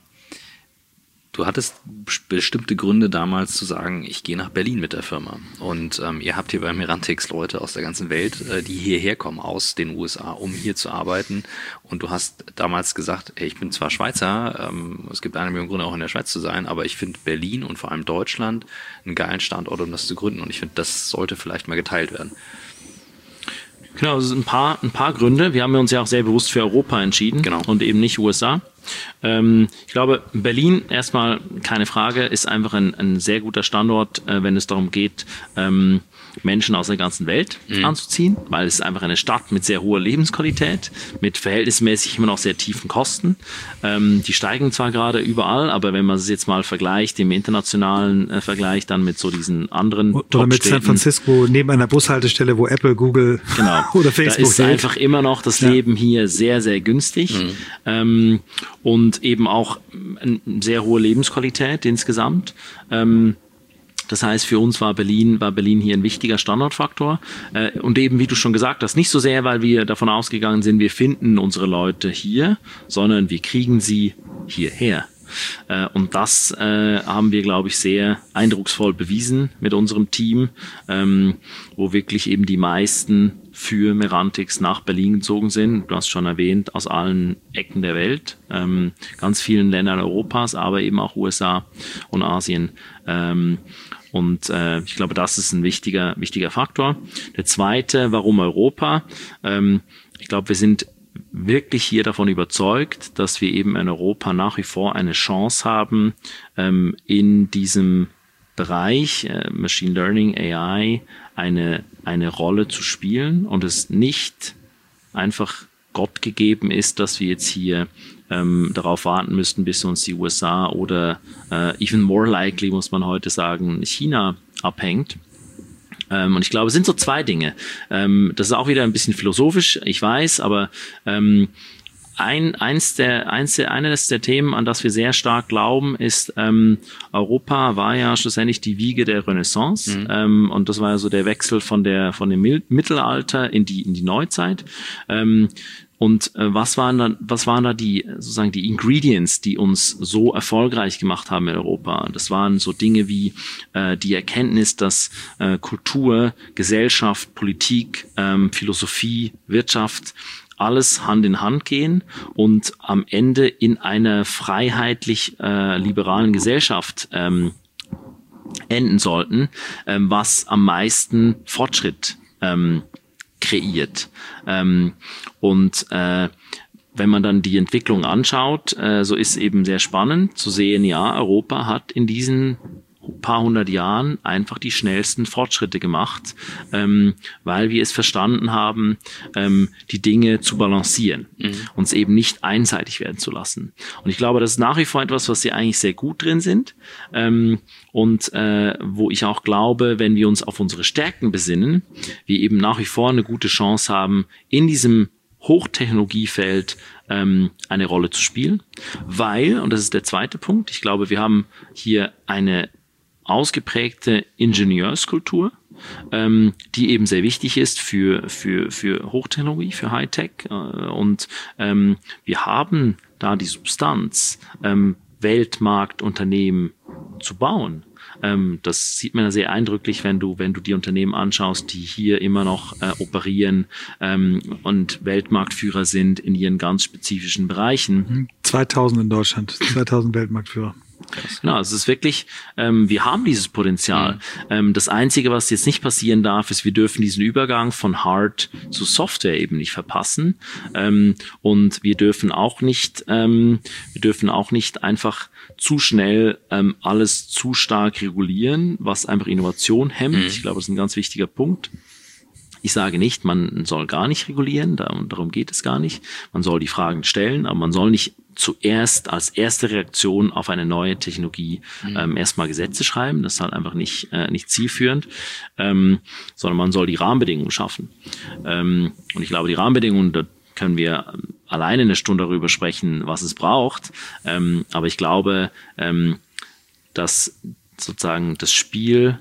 A: Du hattest bestimmte Gründe damals zu sagen, ich gehe nach Berlin mit der Firma. Und ähm, ihr habt hier bei Merantix Leute aus der ganzen Welt, äh, die hierher kommen aus den U S A, um hier zu arbeiten. Und du hast damals gesagt, hey, ich bin zwar Schweizer, ähm, es gibt eine Million Gründe auch in der Schweiz zu sein, aber ich finde Berlin und vor allem Deutschland einen geilen Standort, um das zu gründen. Und ich finde, das sollte vielleicht mal geteilt werden.
C: Genau, es sind ein paar, ein paar Gründe. Wir haben uns ja auch sehr bewusst für Europa entschieden,
A: genau,
C: und eben nicht U S A. Ähm, ich glaube, Berlin erstmal keine Frage, ist einfach ein, ein sehr guter Standort, äh, wenn es darum geht, ähm, Menschen aus der ganzen Welt mhm. anzuziehen, weil es ist einfach eine Stadt mit sehr hoher Lebensqualität, mit verhältnismäßig immer noch sehr tiefen Kosten. Ähm, die steigen zwar gerade überall, aber wenn man es jetzt mal vergleicht, im internationalen äh, Vergleich dann mit so diesen anderen
B: Oder mit San Francisco neben einer Bushaltestelle, wo Apple, Google
C: genau,
B: oder Facebook
C: da ist
B: hält.
C: einfach immer noch das
B: ja.
C: Leben hier sehr, sehr günstig mhm. ähm, und eben auch eine sehr hohe Lebensqualität insgesamt. Ähm, Das heißt, für uns war Berlin, war Berlin hier ein wichtiger Standortfaktor. Äh, und eben, wie du schon gesagt hast, nicht so sehr, weil wir davon ausgegangen sind, wir finden unsere Leute hier, sondern wir kriegen sie hierher. Äh, und das äh, haben wir, glaube ich, sehr eindrucksvoll bewiesen mit unserem Team, ähm, wo wirklich eben die meisten für Merantix nach Berlin gezogen sind. Du hast schon erwähnt, aus allen Ecken der Welt, ähm, ganz vielen Ländern Europas, aber eben auch U S A und Asien. Ähm, und äh, ich glaube, das ist ein wichtiger, wichtiger Faktor. Der zweite, warum Europa? Ähm, ich glaube, wir sind wirklich hier davon überzeugt, dass wir eben in Europa nach wie vor eine Chance haben, ähm, in diesem Bereich äh, Machine Learning, A I eine, eine Rolle zu spielen und es nicht einfach Gott gegeben ist, dass wir jetzt hier ähm, darauf warten müssten, bis uns die U S A oder äh, even more likely, muss man heute sagen, China abhängt. Ähm, und ich glaube, es sind so zwei Dinge. Ähm, das ist auch wieder ein bisschen philosophisch, ich weiß, aber ähm, ein, eins der, eins der, eines der Themen, an das wir sehr stark glauben, ist, ähm, Europa war ja schlussendlich die Wiege der Renaissance. Mhm. Ähm, und das war ja so der Wechsel von der, von dem Mittelalter in die, in die Neuzeit. Ähm, Und äh, was waren da, was waren da die sozusagen die Ingredients, die uns so erfolgreich gemacht haben in Europa? Das waren so Dinge wie äh, die Erkenntnis, dass äh, Kultur, Gesellschaft, Politik, ähm, Philosophie, Wirtschaft alles Hand in Hand gehen und am Ende in einer freiheitlich äh, liberalen Gesellschaft ähm, enden sollten, ähm, was am meisten Fortschritt ähm, kreiert. Ähm, und äh, wenn man dann die Entwicklung anschaut, äh, so ist eben sehr spannend zu sehen, ja, Europa hat in diesen paar hundert Jahren einfach die schnellsten Fortschritte gemacht, ähm, weil wir es verstanden haben, ähm, die Dinge zu balancieren, mhm. uns eben nicht einseitig werden zu lassen. Und ich glaube, das ist nach wie vor etwas, was wir eigentlich sehr gut drin sind ähm, und äh, wo ich auch glaube, wenn wir uns auf unsere Stärken besinnen, wir eben nach wie vor eine gute Chance haben, in diesem Hochtechnologiefeld ähm, eine Rolle zu spielen, weil, und das ist der zweite Punkt, ich glaube, wir haben hier eine ausgeprägte Ingenieurskultur, ähm, die eben sehr wichtig ist für für für Hochtechnologie, für Hightech. Äh, und ähm, wir haben da die Substanz, ähm, Weltmarktunternehmen zu bauen. Ähm, das sieht man ja sehr eindrücklich, wenn du wenn du die Unternehmen anschaust, die hier immer noch äh, operieren ähm, und Weltmarktführer sind in ihren ganz spezifischen Bereichen.
B: zweitausend in Deutschland, zweitausend Weltmarktführer.
C: Genau, es ist wirklich, ähm, wir haben dieses Potenzial. Mhm. Ähm, das Einzige, was jetzt nicht passieren darf, ist, wir dürfen diesen Übergang von Hard zu Software eben nicht verpassen. Ähm, und wir dürfen auch nicht, ähm, wir dürfen auch nicht einfach zu schnell ähm, alles zu stark regulieren, was einfach Innovation hemmt. Mhm. Ich glaube, das ist ein ganz wichtiger Punkt. Ich sage nicht, man soll gar nicht regulieren, darum geht es gar nicht. Man soll die Fragen stellen, aber man soll nicht zuerst als erste Reaktion auf eine neue Technologie mhm. ähm, erstmal Gesetze schreiben. Das ist halt einfach nicht, äh, nicht zielführend, ähm, sondern man soll die Rahmenbedingungen schaffen. Ähm, und ich glaube, die Rahmenbedingungen, da können wir alleine eine Stunde darüber sprechen, was es braucht. Ähm, aber ich glaube, ähm, dass sozusagen das Spiel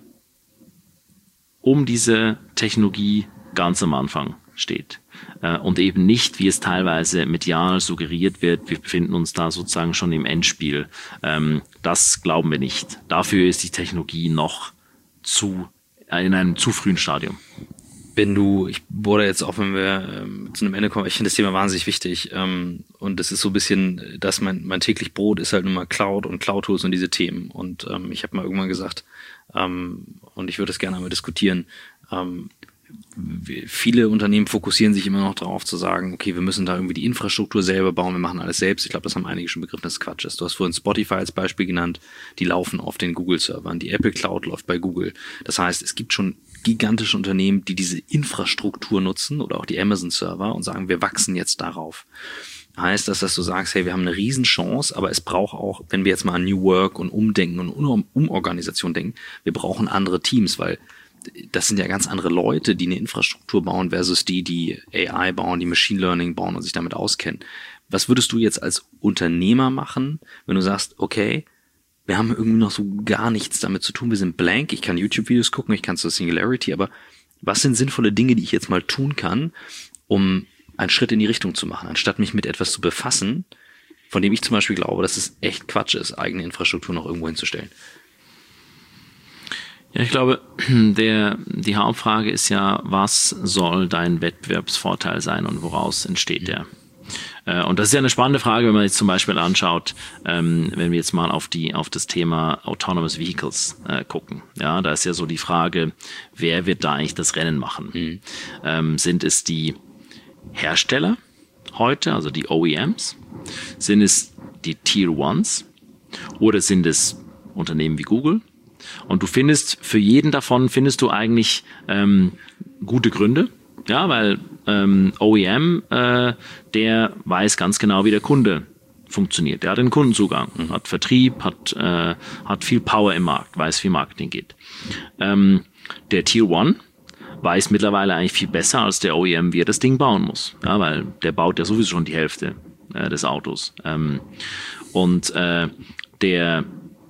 C: um diese Technologie ganz am Anfang steht. Äh, und eben nicht, wie es teilweise medial suggeriert wird, wir befinden uns da sozusagen schon im Endspiel. Ähm, das glauben wir nicht. Dafür ist die Technologie noch zu, äh, in einem zu frühen Stadium.
A: Wenn du, ich wurde jetzt auch, wenn wir ähm, zu einem Ende kommen, ich finde das Thema wahnsinnig wichtig. Ähm, und das ist so ein bisschen, dass mein, mein täglich Brot ist halt nun mal Cloud und Cloud-Tools und diese Themen. Und ähm, ich habe mal irgendwann gesagt, ähm, und ich würde das gerne einmal diskutieren, ähm, viele Unternehmen fokussieren sich immer noch darauf zu sagen, okay, wir müssen da irgendwie die Infrastruktur selber bauen, wir machen alles selbst. Ich glaube, das haben einige schon begriffen, dass Quatsch ist. Du hast vorhin Spotify als Beispiel genannt, die laufen auf den Google-Servern, die Apple Cloud läuft bei Google. Das heißt, es gibt schon gigantische Unternehmen, die diese Infrastruktur nutzen oder auch die Amazon-Server und sagen, wir wachsen jetzt darauf. Heißt das, dass du sagst, hey, wir haben eine Riesenchance, aber es braucht auch, wenn wir jetzt mal an New Work und Umdenken und um Umorganisation denken, wir brauchen andere Teams, weil das sind ja ganz andere Leute, die eine Infrastruktur bauen versus die, die A I bauen, die Machine Learning bauen und sich damit auskennen. Was würdest du jetzt als Unternehmer machen, wenn du sagst, okay, wir haben irgendwie noch so gar nichts damit zu tun, wir sind blank, ich kann YouTube-Videos gucken, ich kann zur Singularity, aber was sind sinnvolle Dinge, die ich jetzt mal tun kann, um einen Schritt in die Richtung zu machen, anstatt mich mit etwas zu befassen, von dem ich zum Beispiel glaube, dass es echt Quatsch ist, eigene Infrastruktur noch irgendwo hinzustellen?
C: Ja, ich glaube, der, die Hauptfrage ist ja, was soll dein Wettbewerbsvorteil sein und woraus entsteht der? Äh, und das ist ja eine spannende Frage, wenn man jetzt zum Beispiel anschaut, ähm, wenn wir jetzt mal auf die, auf das Thema Autonomous Vehicles äh, gucken. Ja, da ist ja so die Frage, wer wird da eigentlich das Rennen machen? Mhm. Ähm, sind es die Hersteller heute, also die O E Ms? Sind es die Tier Ones? Oder sind es Unternehmen wie Google? Und du findest, für jeden davon findest du eigentlich ähm, gute Gründe, ja, weil ähm, O E M, äh, der weiß ganz genau, wie der Kunde funktioniert. Der hat den Kundenzugang, hat Vertrieb, hat, äh, hat viel Power im Markt, weiß, wie Marketing geht. Ähm, der Tier One weiß mittlerweile eigentlich viel besser als der O E M, wie er das Ding bauen muss, ja, weil der baut ja sowieso schon die Hälfte äh, des Autos. Ähm, und äh, der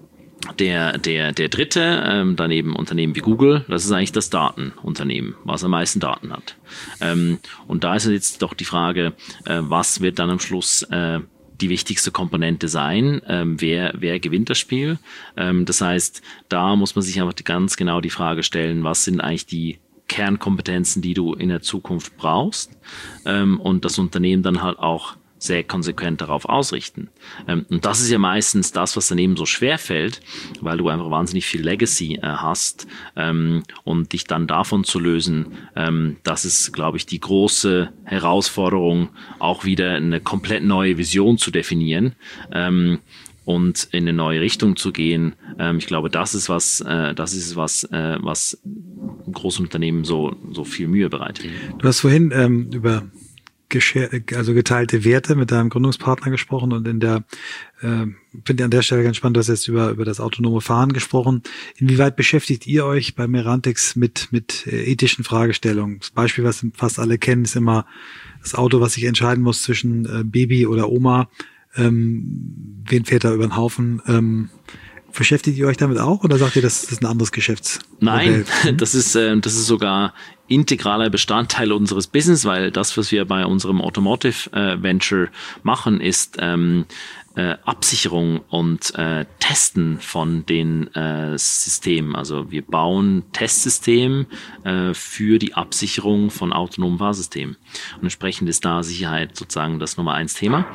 C: Der, der, der dritte, ähm, daneben Unternehmen wie Google, das ist eigentlich das Datenunternehmen, was am meisten Daten hat. Ähm, und da ist jetzt doch die Frage, äh, was wird dann am Schluss äh, die wichtigste Komponente sein? Ähm, wer, wer gewinnt das Spiel? Ähm, das heißt, da muss man sich einfach ganz genau die Frage stellen, was sind eigentlich die Kernkompetenzen, die du in der Zukunft brauchst? Ähm, und das Unternehmen dann halt auch sehr konsequent darauf ausrichten. Ähm, und das ist ja meistens das, was daneben so schwer fällt, weil du einfach wahnsinnig viel Legacy äh, hast ähm, und dich dann davon zu lösen, ähm, das ist, glaube ich, die große Herausforderung, auch wieder eine komplett neue Vision zu definieren ähm, und in eine neue Richtung zu gehen. Ähm, ich glaube, das ist was, äh, das ist was, äh, was großen Unternehmen so so viel Mühe bereitet.
B: Du hast vorhin ähm, über also geteilte Werte mit deinem Gründungspartner gesprochen und in der, äh, finde ich an der Stelle ganz spannend, du hast jetzt über, über das autonome Fahren gesprochen. Inwieweit beschäftigt ihr euch bei Merantix mit, mit äh, ethischen Fragestellungen? Das Beispiel, was fast alle kennen, ist immer das Auto, was sich entscheiden muss zwischen äh, Baby oder Oma. Ähm, wen fährt da über den Haufen? Ähm, Beschäftigt ihr euch damit auch oder sagt ihr, das ist ein anderes Geschäftsmodell?
C: Nein, das ist, äh, das ist sogar integraler Bestandteil unseres Business, weil das, was wir bei unserem Automotive äh, Venture machen, ist ähm, äh, Absicherung und äh, Testen von den äh, Systemen. Also wir bauen Testsystem äh, für die Absicherung von autonomen Fahrsystemen. Und entsprechend ist da Sicherheit sozusagen das Nummer eins Thema.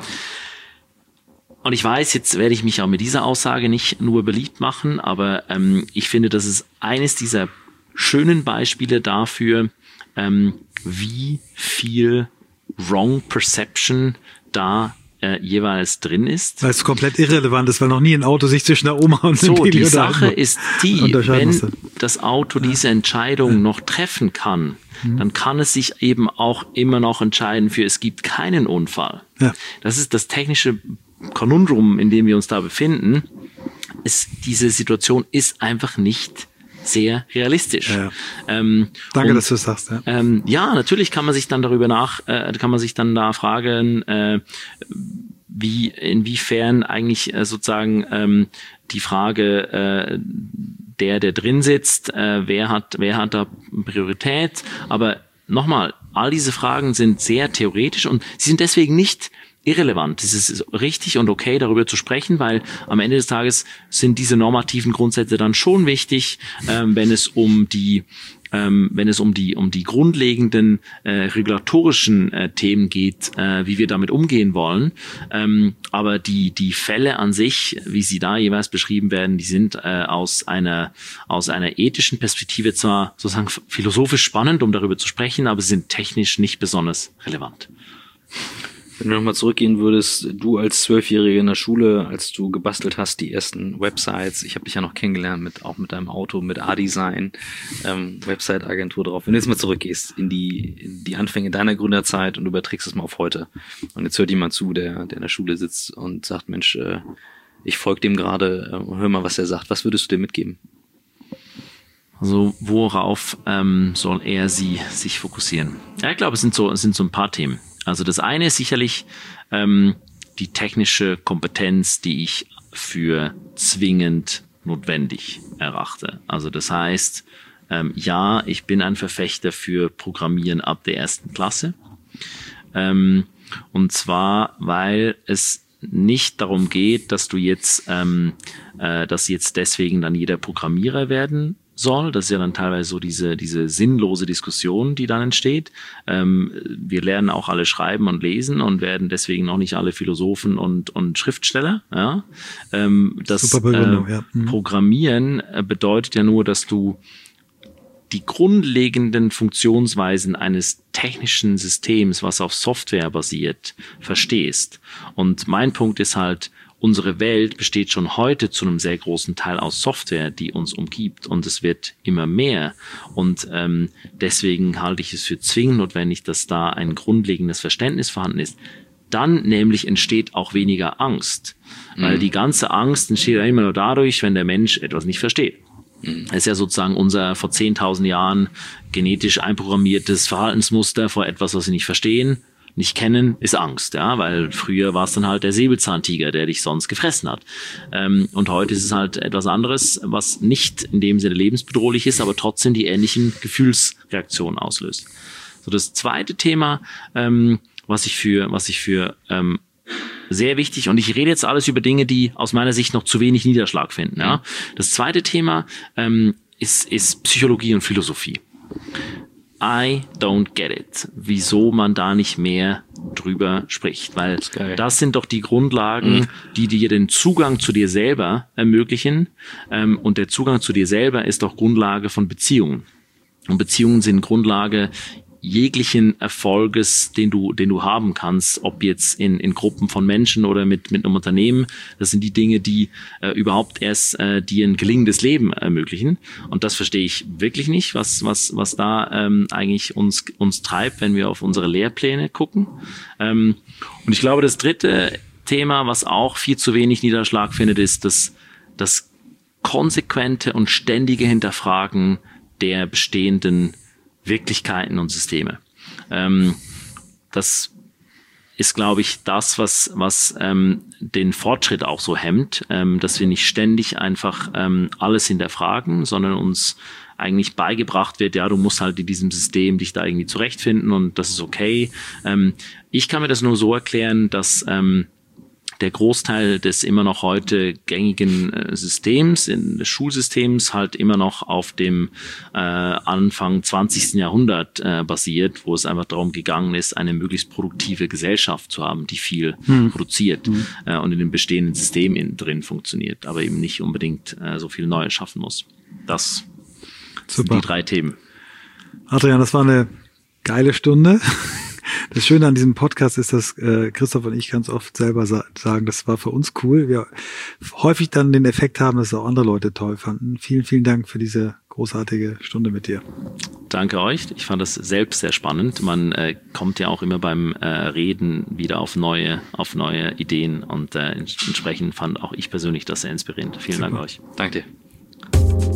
C: Und ich weiß, jetzt werde ich mich auch mit dieser Aussage nicht nur beliebt machen, aber ähm, ich finde, das ist eines dieser schönen Beispiele dafür, ähm, wie viel Wrong Perception da äh, jeweils drin ist.
B: Weil es komplett irrelevant ist, weil noch nie ein Auto sich zwischen der Oma und
C: dem
B: so,
C: Baby die Sache ist die, wenn
B: musste.
C: das Auto diese Entscheidung ja. noch treffen kann, mhm. dann kann es sich eben auch immer noch entscheiden für, es gibt keinen Unfall. Ja. Das ist das technische Konundrum, in dem wir uns da befinden. Ist, diese Situation ist einfach nicht sehr realistisch. Ja, ja. Ähm,
B: Danke,
C: und,
B: dass du es sagst. Ja.
C: Ähm, ja, natürlich kann man sich dann darüber nach, äh, kann man sich dann da fragen, äh, wie inwiefern eigentlich äh, sozusagen ähm, die Frage äh, der, der drin sitzt, äh, wer hat, wer hat da Priorität? Aber nochmal, all diese Fragen sind sehr theoretisch und sie sind deswegen nicht irrelevant. Es ist richtig und okay, darüber zu sprechen, weil am Ende des Tages sind diese normativen Grundsätze dann schon wichtig, ähm, wenn es um die Ähm, wenn es um die um die grundlegenden äh, regulatorischen äh, Themen geht, äh, wie wir damit umgehen wollen. Ähm, aber die die Fälle an sich, wie sie da jeweils beschrieben werden, die sind äh, aus einer aus einer ethischen Perspektive zwar sozusagen philosophisch spannend, um darüber zu sprechen, aber sie sind technisch nicht besonders relevant.
A: Wenn du nochmal zurückgehen würdest, du als Zwölfjährige in der Schule, als du gebastelt hast, die ersten Websites, ich habe dich ja noch kennengelernt, mit auch mit deinem Auto, mit A-Design, ähm, Website-Agentur drauf. Wenn du jetzt mal zurückgehst in die, in die Anfänge deiner Gründerzeit und überträgst es mal auf heute und jetzt hört jemand zu, der, der in der Schule sitzt und sagt, Mensch, äh, ich folge dem gerade, äh, hör mal, was er sagt. Was würdest du dir mitgeben?
C: Also worauf ähm, soll er sie sich fokussieren? Ja, ich glaube, es sind so, es sind so ein paar Themen. Also das eine ist sicherlich ähm, die technische Kompetenz, die ich für zwingend notwendig erachte. Also das heißt, ähm, ja, ich bin ein Verfechter für Programmieren ab der ersten Klasse. Ähm, und zwar, weil es nicht darum geht, dass du jetzt, ähm, äh, dass jetzt deswegen dann jeder Programmierer werden soll. Das ist ja dann teilweise so diese diese sinnlose Diskussion, die dann entsteht. Ähm, wir lernen auch alle schreiben und lesen und werden deswegen noch nicht alle Philosophen und und Schriftsteller. Ja? Ähm, das
B: Super Begründung,
C: äh,
B: ja. Mhm.
C: Programmieren bedeutet ja nur, dass du die grundlegenden Funktionsweisen eines technischen Systems, was auf Software basiert, verstehst. Und mein Punkt ist halt, unsere Welt besteht schon heute zu einem sehr großen Teil aus Software, die uns umgibt, und es wird immer mehr. Und ähm, deswegen halte ich es für zwingend notwendig, dass da ein grundlegendes Verständnis vorhanden ist. Dann nämlich entsteht auch weniger Angst, mhm. weil die ganze Angst entsteht ja immer nur dadurch, wenn der Mensch etwas nicht versteht. Das ist ja sozusagen unser vor zehntausend Jahren genetisch einprogrammiertes Verhaltensmuster vor etwas, was wir nicht verstehen, nicht kennen, ist Angst, ja, weil früher war es dann halt der Säbelzahntiger, der dich sonst gefressen hat. Ähm, und heute ist es halt etwas anderes, was nicht in dem Sinne lebensbedrohlich ist, aber trotzdem die ähnlichen Gefühlsreaktionen auslöst. So, das zweite Thema, ähm, was ich für, was ich für ähm, sehr wichtig, und ich rede jetzt alles über Dinge, die aus meiner Sicht noch zu wenig Niederschlag finden. Ja. Das zweite Thema ähm, ist, ist Psychologie und Philosophie. I don't get it, wieso man da nicht mehr drüber spricht, weil das, das sind doch die Grundlagen, mhm. die dir den Zugang zu dir selber ermöglichen, ähm, und der Zugang zu dir selber ist doch Grundlage von Beziehungen, und Beziehungen sind Grundlage jeglichen Erfolges, den du, den du haben kannst, ob jetzt in, in Gruppen von Menschen oder mit, mit einem Unternehmen. Das sind die Dinge, die äh, überhaupt erst äh, dir ein gelingendes Leben ermöglichen. Und das verstehe ich wirklich nicht, was, was, was da ähm, eigentlich uns, uns treibt, wenn wir auf unsere Lehrpläne gucken. Ähm, und ich glaube, das dritte Thema, was auch viel zu wenig Niederschlag findet, ist das, das konsequente und ständige Hinterfragen der bestehenden Wirklichkeiten und Systeme. Ähm, das ist, glaube ich, das, was, was ähm, den Fortschritt auch so hemmt, ähm, dass wir nicht ständig einfach ähm, alles hinterfragen, sondern uns eigentlich beigebracht wird, ja, du musst halt in diesem System dich da irgendwie zurechtfinden und das ist okay. Ähm, ich kann mir das nur so erklären, dass ähm, der Großteil des immer noch heute gängigen äh, Systems, in, des Schulsystems, halt immer noch auf dem äh, Anfang zwanzigsten Jahrhundert äh, basiert, wo es einfach darum gegangen ist, eine möglichst produktive Gesellschaft zu haben, die viel hm. produziert hm. Äh, und in dem bestehenden System innen drin funktioniert, aber eben nicht unbedingt äh, so viel Neues schaffen muss. Das Super. Sind die drei Themen.
B: Adrian, das war eine geile Stunde. Das Schöne an diesem Podcast ist, dass äh, Christoph und ich ganz oft selber sa- sagen, das war für uns cool. Wir häufig dann den Effekt haben, dass auch andere Leute toll fanden. Vielen, vielen Dank für diese großartige Stunde mit dir.
C: Danke euch. Ich fand das selbst sehr spannend. Man äh, kommt ja auch immer beim äh, Reden wieder auf neue, auf neue Ideen und äh, entsprechend fand auch ich persönlich das sehr inspirierend. Vielen Super. Dank euch.
A: Danke dir.